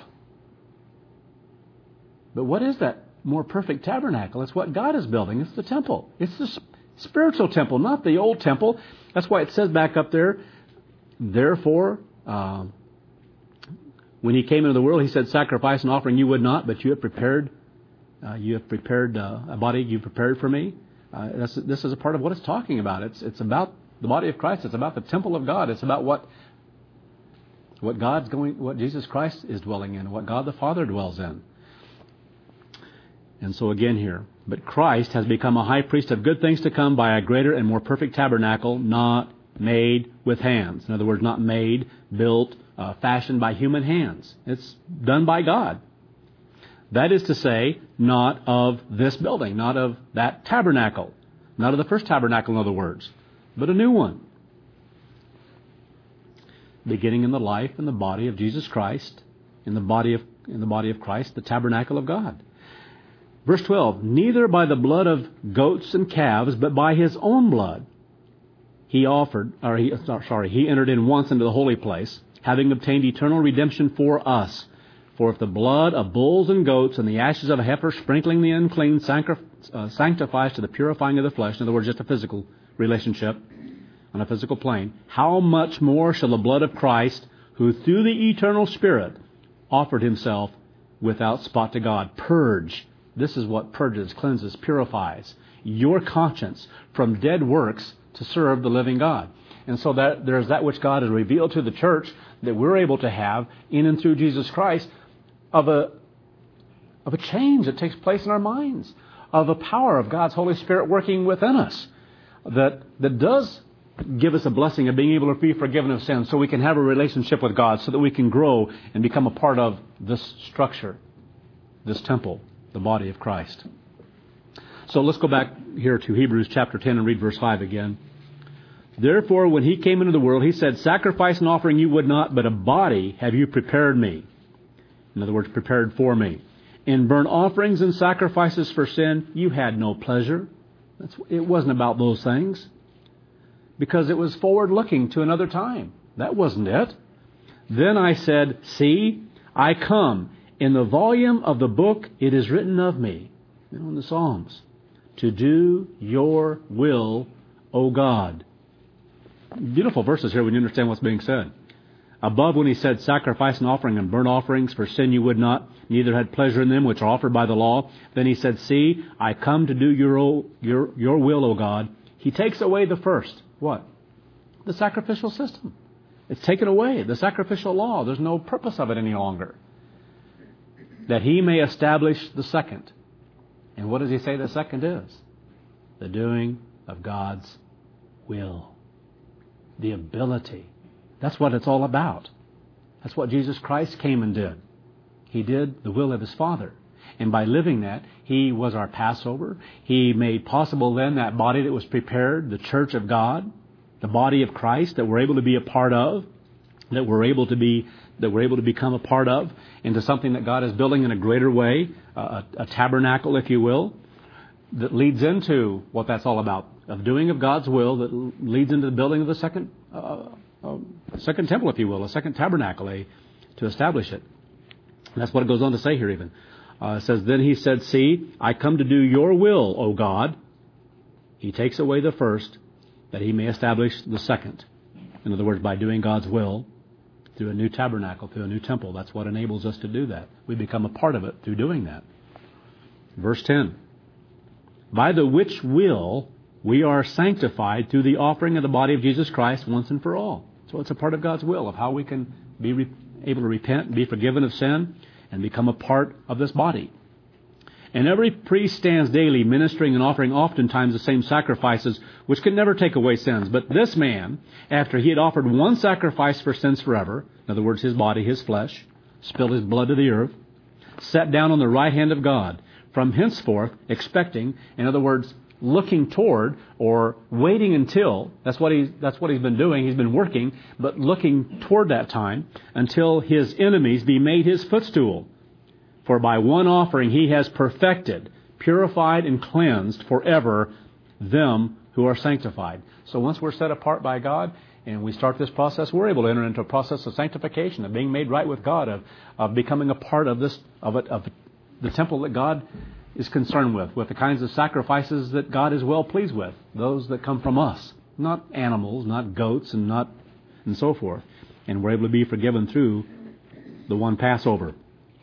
But what is that more perfect tabernacle? It's what God is building. It's the temple. It's the spiritual temple, not the old temple. That's why it says back up there, therefore, uh, when he came into the world, he said, sacrifice and offering you would not, but you have prepared, uh, you have prepared uh, a body you prepared for me. Uh, that's, this is a part of what it's talking about. It's it's about the body of Christ. It's about the temple of God. It's about what what God's going, what Jesus Christ is dwelling in, what God the Father dwells in. And so again here, but Christ has become a high priest of good things to come by a greater and more perfect tabernacle, not made with hands. In other words, not made, built, uh, fashioned by human hands. It's done by God. That is to say, not of this building, not of that tabernacle, not of the first tabernacle, in other words, but a new one. Beginning in the life and the body of Jesus Christ, in the body of in the body of Christ, the tabernacle of God. Verse twelve, neither by the blood of goats and calves, but by his own blood, he offered, or he, sorry, he entered in once into the holy place, having obtained eternal redemption for us. For if the blood of bulls and goats and the ashes of a heifer sprinkling the unclean uh, sanctifies to the purifying of the flesh, in other words, just a physical relationship on a physical plane, how much more shall the blood of Christ, who through the eternal Spirit offered himself without spot to God, purge. This is what purges, cleanses, purifies your conscience from dead works to serve the living God. And so that there's that which God has revealed to the church that we're able to have in and through Jesus Christ, of a of a change that takes place in our minds, of a power of God's Holy Spirit working within us that that does give us a blessing of being able to be forgiven of sin, so we can have a relationship with God, so that we can grow and become a part of this structure, this temple, the body of Christ. So let's go back here to Hebrews chapter ten and read verse five again. Therefore, when he came into the world, he said, sacrifice and offering you would not, but a body have you prepared me. In other words, prepared for me. In burnt offerings and sacrifices for sin, you had no pleasure. That's, it wasn't about those things. because it was forward-looking to another time. That wasn't it. Then I said, see, I come. In the volume of the book it is written of me, you know, in the Psalms, to do your will, O God. Beautiful verses here when you understand what's being said. Above, when he said, sacrifice and offering and burnt offerings, for sin you would not, neither had pleasure in them which are offered by the law. Then he said, see, I come to do your, your, your will, O God. He takes away the first. What? The sacrificial system. It's taken away. The sacrificial law. There's no purpose of it any longer. That he may establish the second. And what does he say the second is? The doing of God's will. The ability. That's what it's all about. That's what Jesus Christ came and did. He did the will of his Father. And by living that, he was our Passover. He made possible then that body that was prepared, the church of God, the body of Christ that we're able to be a part of, that we're able to be, that we're able to become a part of, into something that God is building in a greater way, a, a tabernacle, if you will, that leads into what that's all about, of doing of God's will, that leads into the building of the second, uh, uh, second temple, if you will, a second tabernacle, a, to establish it. And that's what it goes on to say here even. Uh, it says, then he said, see, I come to do your will, O God. He takes away the first, that he may establish the second. In other words, by doing God's will, through a new tabernacle, through a new temple. That's what enables us to do that. We become a part of it through doing that. Verse ten. By the which will we are sanctified through the offering of the body of Jesus Christ once and for all. So it's a part of God's will, of how we can be re- able to repent and be forgiven of sin and become a part of this body. And every priest stands daily ministering and offering oftentimes the same sacrifices, which can never take away sins. But this man, after he had offered one sacrifice for sins forever, in other words, his body, his flesh, spilled his blood to the earth, sat down on the right hand of God, from henceforth expecting, in other words, looking toward or waiting until, that's what he's, that's what he's been doing, he's been working, but looking toward that time, until his enemies be made his footstool. For by one offering he has perfected, purified, and cleansed forever them who are sanctified. So once we're set apart by God and we start this process, we're able to enter into a process of sanctification, of being made right with God, of, of becoming a part of this, of it, of the temple that God is concerned with, with the kinds of sacrifices that God is well pleased with, those that come from us, not animals, not goats, and not and so forth. And we're able to be forgiven through the one Passover.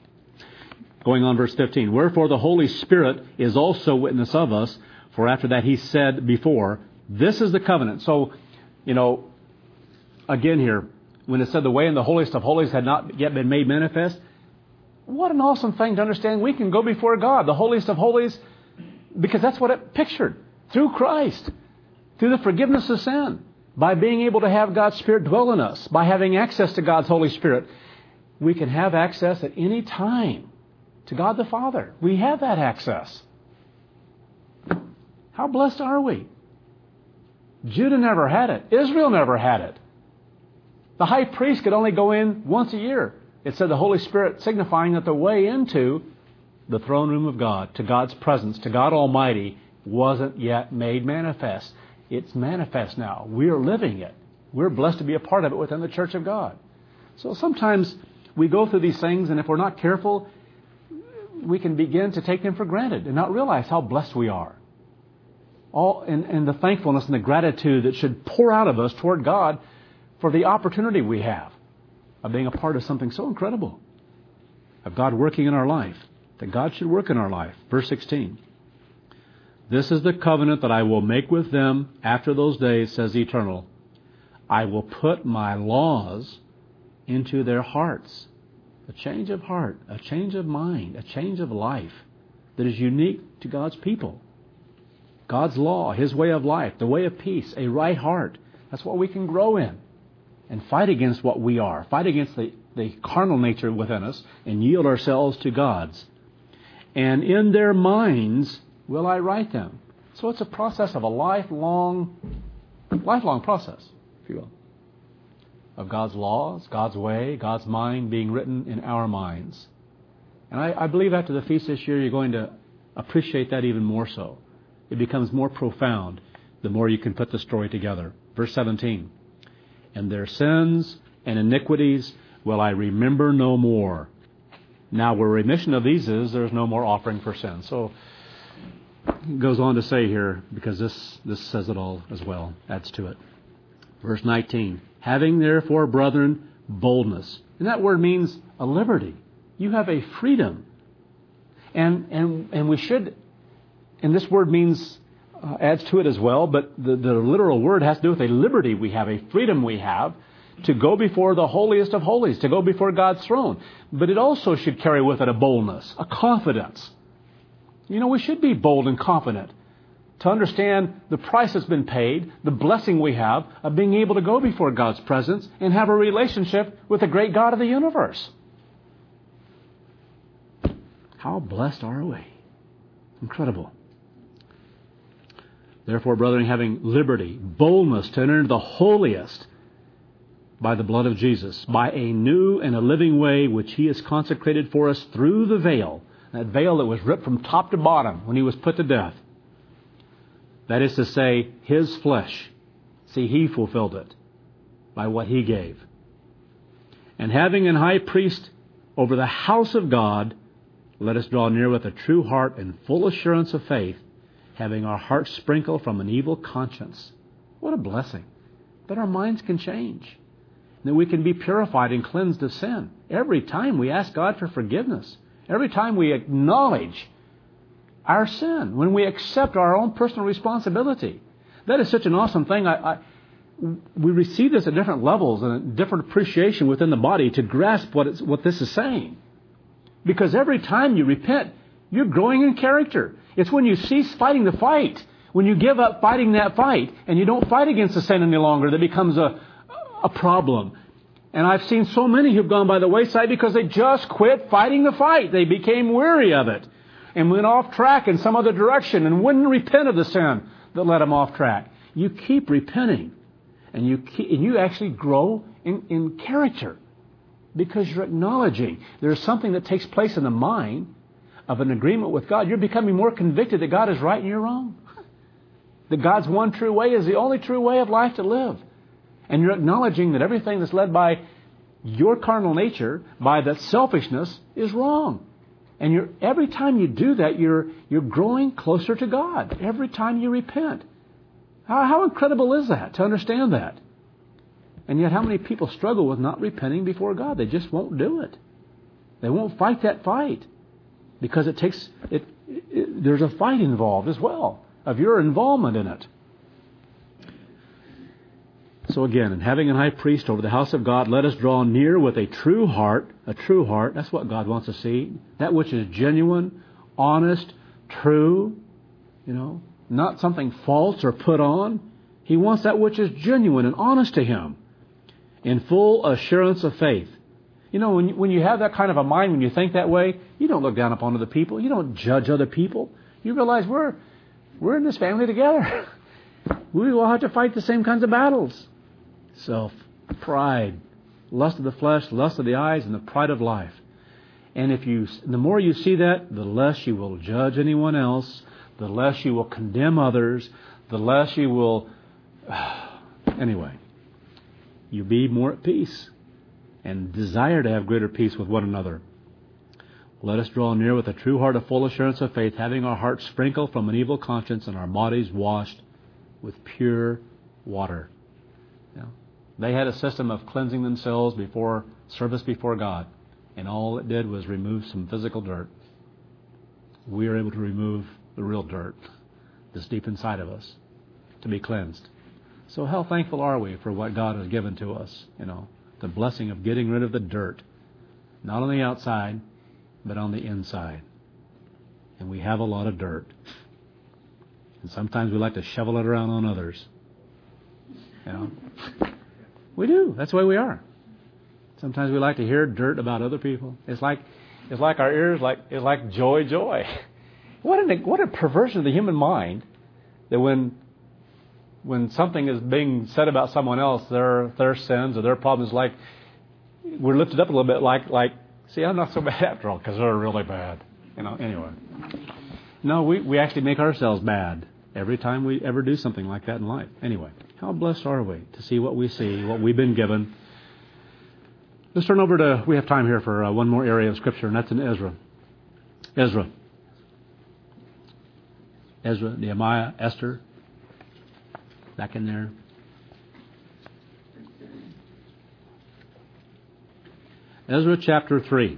Going on, verse fifteen. Wherefore the Holy Spirit is also witness of us, for after that he said before, this is the covenant. So, you know, again here, when it said the way in the holiest of holies had not yet been made manifest, what an awesome thing to understand. We can go before God, the holiest of holies, because that's what it pictured. Through Christ, through the forgiveness of sin, by being able to have God's Spirit dwell in us, by having access to God's Holy Spirit, we can have access at any time to God the Father. We have that access. How blessed are we? Judah never had it. Israel never had it. The high priest could only go in once a year. It said the Holy Spirit signifying that the way into the throne room of God, to God's presence, to God Almighty, wasn't yet made manifest. It's manifest now. We're living it. We're blessed to be a part of it within the church of God. So sometimes we go through these things, and if we're not careful, we can begin to take them for granted and not realize how blessed we are. All and, and the thankfulness and the gratitude that should pour out of us toward God for the opportunity we have of being a part of something so incredible, of God working in our life, that God should work in our life. Verse sixteen. This is the covenant that I will make with them after those days, says the Eternal. I will put my laws into their hearts. A change of heart, a change of mind, a change of life that is unique to God's people. God's law, His way of life, the way of peace, a right heart. That's what we can grow in and fight against what we are, fight against the, the carnal nature within us and yield ourselves to God's. And in their minds will I write them. So it's a process of a lifelong, lifelong process, if you will, of God's laws, God's way, God's mind being written in our minds. And I, I believe after the feast this year, you're going to appreciate that even more so. It becomes more profound the more you can put the story together. Verse seventeen. And their sins and iniquities will I remember no more. Now, where remission of these is, there is no more offering for sin. So, it goes on to say here, because this, this says it all as well, adds to it. Verse nineteen. Having therefore, brethren, boldness. And that word means a liberty. You have a freedom. And and and we should, and this word means, uh, adds to it as well, but the, the literal word has to do with a liberty we have, a freedom we have to go before the holiest of holies, to go before God's throne. But it also should carry with it a boldness, a confidence. You know, we should be bold and confident to understand the price that's been paid, the blessing we have of being able to go before God's presence and have a relationship with the great God of the universe. How blessed are we? Incredible. Therefore, brethren, having liberty, boldness to enter the holiest by the blood of Jesus, by a new and a living way which He has consecrated for us through the veil, that veil that was ripped from top to bottom when He was put to death. That is to say, His flesh. See, He fulfilled it by what He gave. And having an high priest over the house of God, let us draw near with a true heart and full assurance of faith, having our hearts sprinkled from an evil conscience. What a blessing that our minds can change, that we can be purified and cleansed of sin. Every time we ask God for forgiveness, every time we acknowledge our sin, when we accept our own personal responsibility. That is such an awesome thing. I, I, we receive this at different levels and a different appreciation within the body to grasp what, it's, what this is saying. Because every time you repent, you're growing in character. It's when you cease fighting the fight, when you give up fighting that fight, and you don't fight against the sin any longer, that becomes a, a problem. And I've seen so many who've gone by the wayside because they just quit fighting the fight. They became weary of it and went off track in some other direction and wouldn't repent of the sin that led them off track. You keep repenting, and you keep, and you actually grow in, in character. Because you're acknowledging there's something that takes place in the mind of an agreement with God. You're becoming more convicted that God is right and you're wrong. That God's one true way is the only true way of life to live. And you're acknowledging that everything that's led by your carnal nature, by that selfishness, is wrong. And you're, every time you do that, you're you're growing closer to God. Every time you repent. How, how incredible is that, to understand that? And yet how many people struggle with not repenting before God? They just won't do it. They won't fight that fight. Because it takes, it, it, there's a fight involved as well, of your involvement in it. So again, and having an high priest over the house of God, let us draw near with a true heart, a true heart. That's what God wants to see. That which is genuine, honest, true, you know, not something false or put on. He wants that which is genuine and honest to Him, in full assurance of faith. You know, when you, when you have that kind of a mind, when you think that way, you don't look down upon other people. You don't judge other people. You realize we're we're in this family together. We all have to fight the same kinds of battles. Self, pride, lust of the flesh, lust of the eyes, and the pride of life. And if you, the more you see that, the less you will judge anyone else, the less you will condemn others, the less you will... Anyway, you be more at peace and desire to have greater peace with one another. Let us draw near with a true heart of full assurance of faith, having our hearts sprinkled from an evil conscience and our bodies washed with pure water. You know, they had a system of cleansing themselves before service before God, and all it did was remove some physical dirt. We are able to remove the real dirt that's deep inside of us to be cleansed. So how thankful are we for what God has given to us, you know, the blessing of getting rid of the dirt, not on the outside, but on the inside. And we have a lot of dirt. And sometimes we like to shovel it around on others. You know, we do. That's the way we are. Sometimes we like to hear dirt about other people. It's like, it's like our ears, like it's like joy, joy. What an what a perversion of the human mind that when when something is being said about someone else, their their sins or their problems, like we're lifted up a little bit, like like see, I'm not so bad after all because they're really bad. You know. Anyway, no, we we actually make ourselves bad every time we ever do something like that in life. Anyway. How blessed are we to see what we see, what we've been given. Let's turn over to, we have time here for uh, one more area of Scripture, and that's in Ezra. Ezra. Ezra, Nehemiah, Esther. Back in there. Ezra chapter three.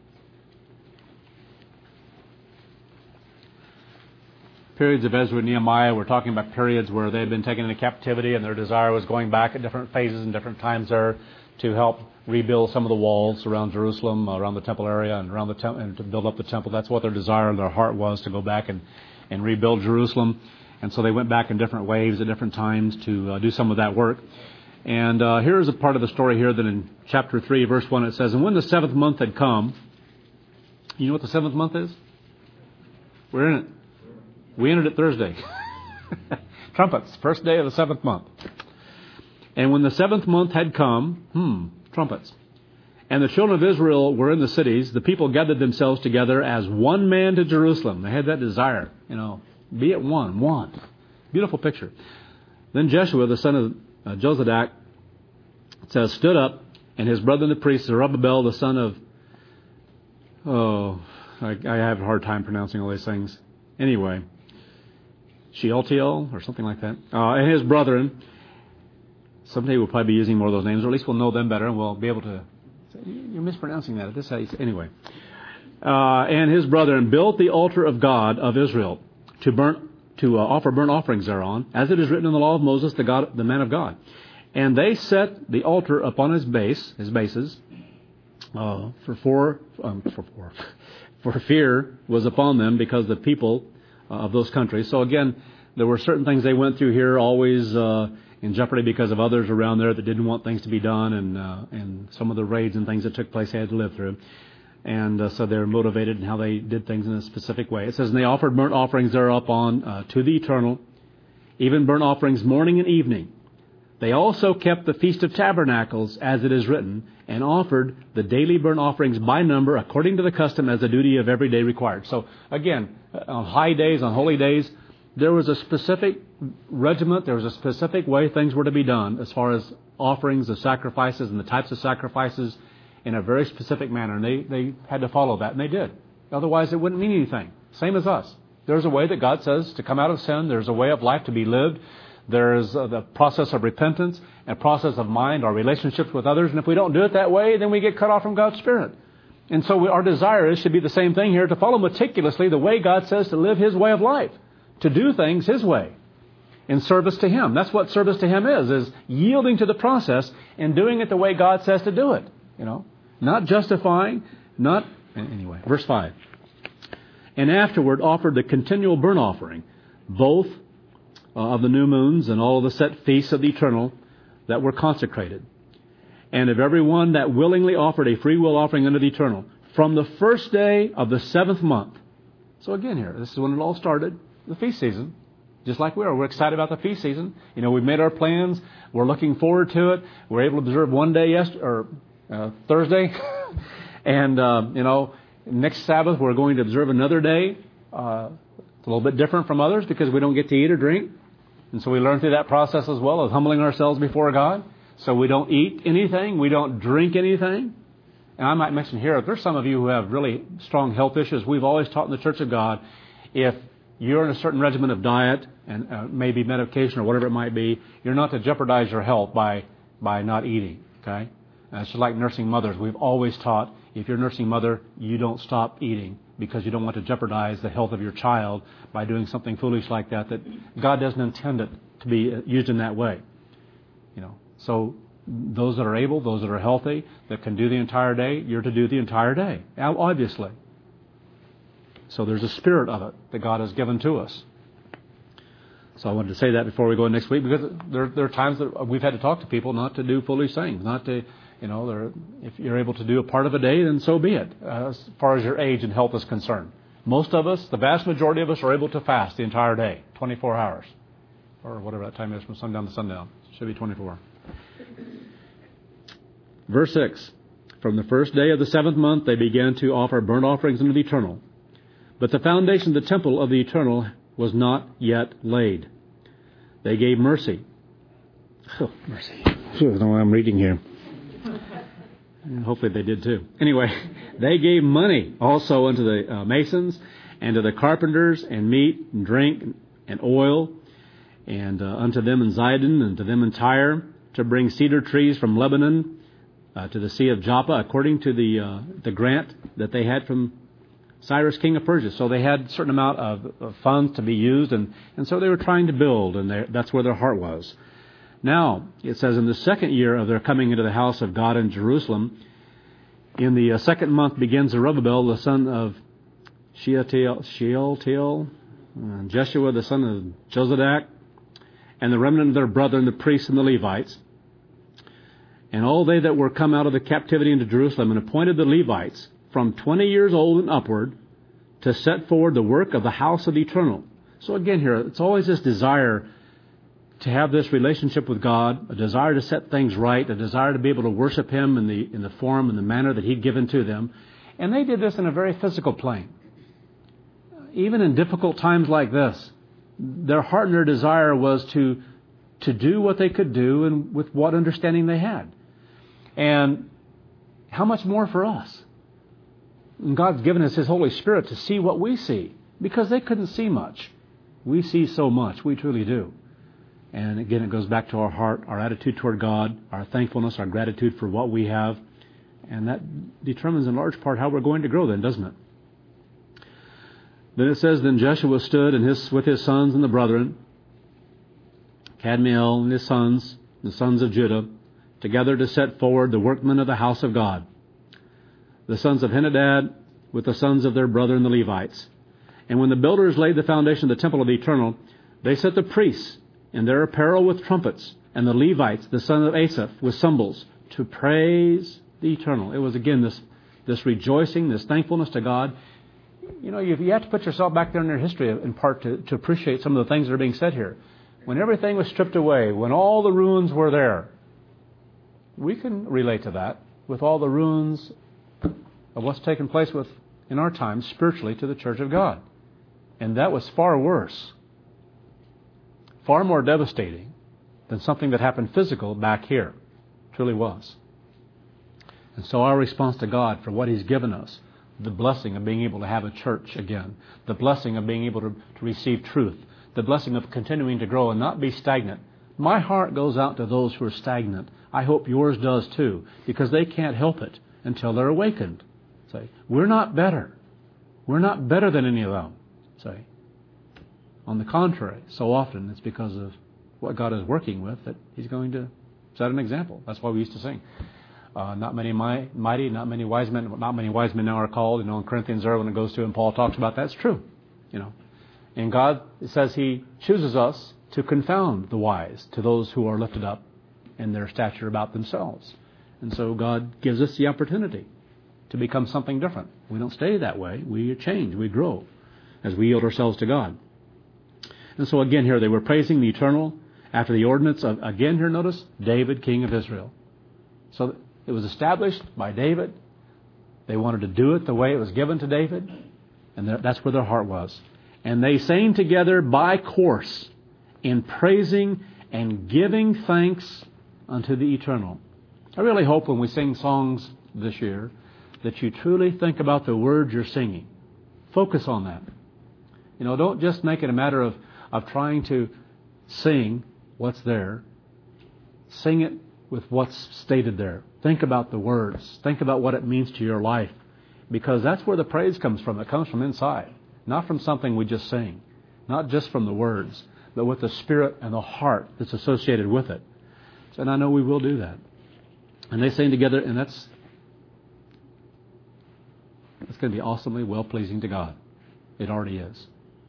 Periods of Ezra and Nehemiah, we're talking about periods where they had been taken into captivity and their desire was going back at different phases and different times there to help rebuild some of the walls around Jerusalem, around the temple area, and around the tem- and to build up the temple. That's what their desire and their heart was, to go back and, and rebuild Jerusalem. And so they went back in different waves at different times to uh, do some of that work. And uh, here's a part of the story here that in chapter three, verse one, it says, "And when the seventh month had come," you know what the seventh month is? We're in it. We entered it Thursday. Trumpets, first day of the seventh month. "And when the seventh month had come," hmm, trumpets, "and the children of Israel were in the cities, the people gathered themselves together as one man to Jerusalem." They had that desire, you know, be it one, one. Beautiful picture. "Then Jeshua, the son of uh, Jozadak," it says, "stood up, and his brethren the priests, Zerubbabel, the son of," oh, I, I have a hard time pronouncing all these things. Anyway, Shealtiel or something like that, uh, "and his brethren," someday we'll probably be using more of those names, or at least we'll know them better, and we'll be able to say, you're mispronouncing that. This is how you say, anyway. Uh, "and his brethren built the altar of God of Israel to burn, to uh, offer burnt offerings thereon, as it is written in the law of Moses, the God, the man of God. And they set the altar upon his base, his bases, uh, for four, um, for four, for fear was upon them because the people uh, of those countries." So again, there were certain things they went through here, always uh, in jeopardy because of others around there that didn't want things to be done, and uh, and some of the raids and things that took place they had to live through. And uh, so they're motivated in how they did things in a specific way. It says, "And they offered burnt offerings thereupon uh, to the Eternal, even burnt offerings morning and evening. They also kept the Feast of Tabernacles, as it is written, and offered the daily burnt offerings by number, according to the custom, as the duty of every day required." So again, on high days, on holy days, there was a specific regiment, there was a specific way things were to be done as far as offerings, the sacrifices, and the types of sacrifices in a very specific manner. And they, they had to follow that, and they did. Otherwise, it wouldn't mean anything. Same as us. There's a way that God says to come out of sin. There's a way of life to be lived. There's uh, the process of repentance, a process of mind, our relationships with others. And if we don't do it that way, then we get cut off from God's Spirit. And so we, our desire is should be the same thing here, to follow meticulously the way God says to live His way of life, to do things His way in service to Him. That's what service to Him is, is yielding to the process and doing it the way God says to do it. You know, not justifying, not... Anyway, verse five. "And afterward offered the continual burnt offering, both uh, of the new moons and all the set feasts of the Eternal that were consecrated, and of every one that willingly offered a free will offering unto the Eternal, from the first day of the seventh month." So again here, this is when it all started, the feast season. Just like we are. We're excited about the feast season. You know, we've made our plans. We're looking forward to it. We're able to observe one day yesterday, or uh, Thursday. and, uh, you know, next Sabbath we're going to observe another day. Uh, it's a little bit different from others because we don't get to eat or drink. And so we learn through that process as well as humbling ourselves before God. So we don't eat anything. We don't drink anything. And I might mention here, if there's some of you who have really strong health issues, we've always taught in the Church of God, if you're in a certain regimen of diet and uh, maybe medication or whatever it might be, you're not to jeopardize your health by, by not eating, okay? Uh, it's just like nursing mothers. We've always taught, if you're a nursing mother, you don't stop eating because you don't want to jeopardize the health of your child by doing something foolish like that, that God doesn't intend it to be used in that way. You know, so those that are able, those that are healthy, that can do the entire day, you're to do the entire day, obviously. So there's a spirit of it that God has given to us. So I wanted to say that before we go next week, because there, there are times that we've had to talk to people not to do foolish things, not to, you know, if you're able to do a part of a day, then so be it, uh, as far as your age and health is concerned. Most of us, the vast majority of us, are able to fast the entire day, twenty-four hours, or whatever that time is from sundown to sundown. It should be twenty-four. Verse six, from the first day of the seventh month they began to offer burnt offerings unto the Eternal. But the foundation of the temple of the Eternal was not yet laid. They gave mercy Oh, mercy. Phew, I don't know what I'm reading here. And hopefully they did too. Anyway, they gave money also unto the uh, masons and to the carpenters, and meat and drink and oil, and uh, unto them in Zidon and to them in Tyre, to bring cedar trees from Lebanon uh, to the Sea of Joppa, according to the uh, the grant that they had from Cyrus, king of Persia. So they had a certain amount of, of funds to be used, and, and so they were trying to build, and that's where their heart was. Now, it says, in the second year of their coming into the house of God in Jerusalem, in the uh, second month begins Zerubbabel, the son of Shealtiel, Shealtiel uh, Jeshua, the son of Jozadak, and the remnant of their brethren, the priests and the Levites, and all they that were come out of the captivity into Jerusalem, and appointed the Levites from twenty years old and upward to set forward the work of the house of the eternal. So again here, it's always this desire to have this relationship with God, a desire to set things right, a desire to be able to worship Him in the in the form and the manner that He'd given to them. And they did this in a very physical plane. Even in difficult times like this, their heart and their desire was to to do what they could do and with what understanding they had. And how much more for us? And God's given us His Holy Spirit to see what we see, because they couldn't see much. We see so much. We truly do. And again, it goes back to our heart, our attitude toward God, our thankfulness, our gratitude for what we have. And that determines in large part how we're going to grow then, doesn't it? Then it says, then Joshua stood and his, with his sons and the brethren, Kadmiel and his sons, the sons of Judah, together to set forward the workmen of the house of God. The sons of Henadad with the sons of their brethren, the Levites. And when the builders laid the foundation of the temple of the eternal, they set the priests in their apparel with trumpets, and the Levites, the son of Asaph, with cymbals, to praise the eternal. It was again this this rejoicing, this thankfulness to God. You know, you, you have to put yourself back there in their history in part to, to appreciate some of the things that are being said here. When everything was stripped away, when all the ruins were there, we can relate to that with all the ruins of what's taken place with in our time spiritually to the church of God. And that was far worse, far more devastating than something that happened physical back here. It truly was. And so our response to God for what He's given us, the blessing of being able to have a church again, the blessing of being able to, to receive truth, the blessing of continuing to grow and not be stagnant. My heart goes out to those who are stagnant. I hope yours does too, because they can't help it until they're awakened. Say, we're not better. We're not better than any of them. Say, on the contrary, so often it's because of what God is working with that He's going to set an example. That's why we used to sing. Uh, not many mighty, not many wise men, not many wise men now are called. You know, in Corinthians there when it goes to, and Paul talks about that, it's true. You know, and God, it says He chooses us to confound the wise to those who are lifted up in their stature about themselves. And so God gives us the opportunity to become something different. We don't stay that way. We change. We grow as we yield ourselves to God. And so again here, they were praising the eternal after the ordinance of, again here, notice, David, king of Israel. So it was established by David. They wanted to do it the way it was given to David. And that's where their heart was. And they sang together by course in praising and giving thanks unto the eternal. I really hope when we sing songs this year that you truly think about the words you're singing. Focus on that. You know, don't just make it a matter of, of trying to sing what's there. Sing it with what's stated there. Think about the words. Think about what it means to your life. Because that's where the praise comes from. It comes from inside. Not from something we just sing. Not just from the words, but with the spirit and the heart that's associated with it. And I know we will do that. And they sing together, and that's it's going to be awesomely well-pleasing to God. It already is.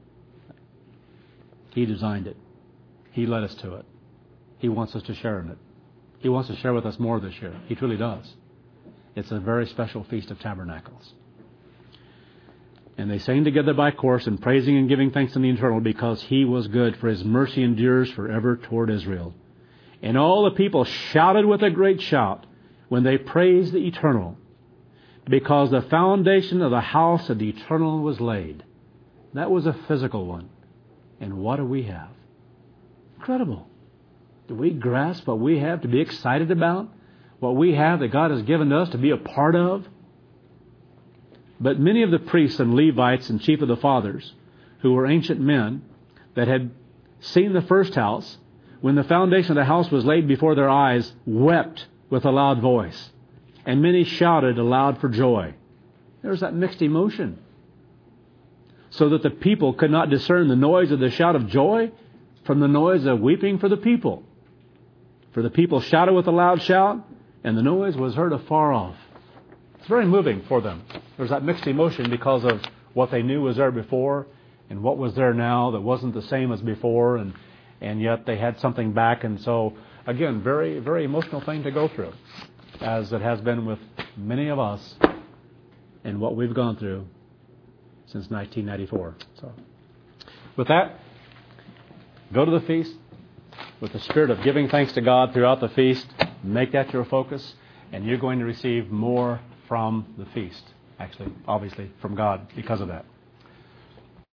He designed it. He led us to it. He wants us to share in it. He wants to share with us more this year. He truly does. It's a very special Feast of Tabernacles. And they sang together by course in praising and giving thanks to the eternal, because He was good, for His mercy endures forever toward Israel. And all the people shouted with a great shout when they praised the eternal, because the foundation of the house of the eternal was laid. That was a physical one. And what do we have? Incredible. Do we grasp what we have to be excited about? What we have that God has given us to be a part of? But many of the priests and Levites and chief of the fathers, who were ancient men that had seen the first house, when the foundation of the house was laid before their eyes, wept with a loud voice. And many shouted aloud for joy. There's that mixed emotion. So that the people could not discern the noise of the shout of joy from the noise of weeping for the people. For the people shouted with a loud shout, and the noise was heard afar off. It's very moving for them. There's that mixed emotion because of what they knew was there before and what was there now that wasn't the same as before, and, and yet they had something back. And so, again, very, very emotional thing to go through, as it has been with many of us and what we've gone through since nineteen ninety-four. So, with that, go to the feast with the spirit of giving thanks to God throughout the feast. Make that your focus, and you're going to receive more from the feast. Actually, obviously, from God because of that.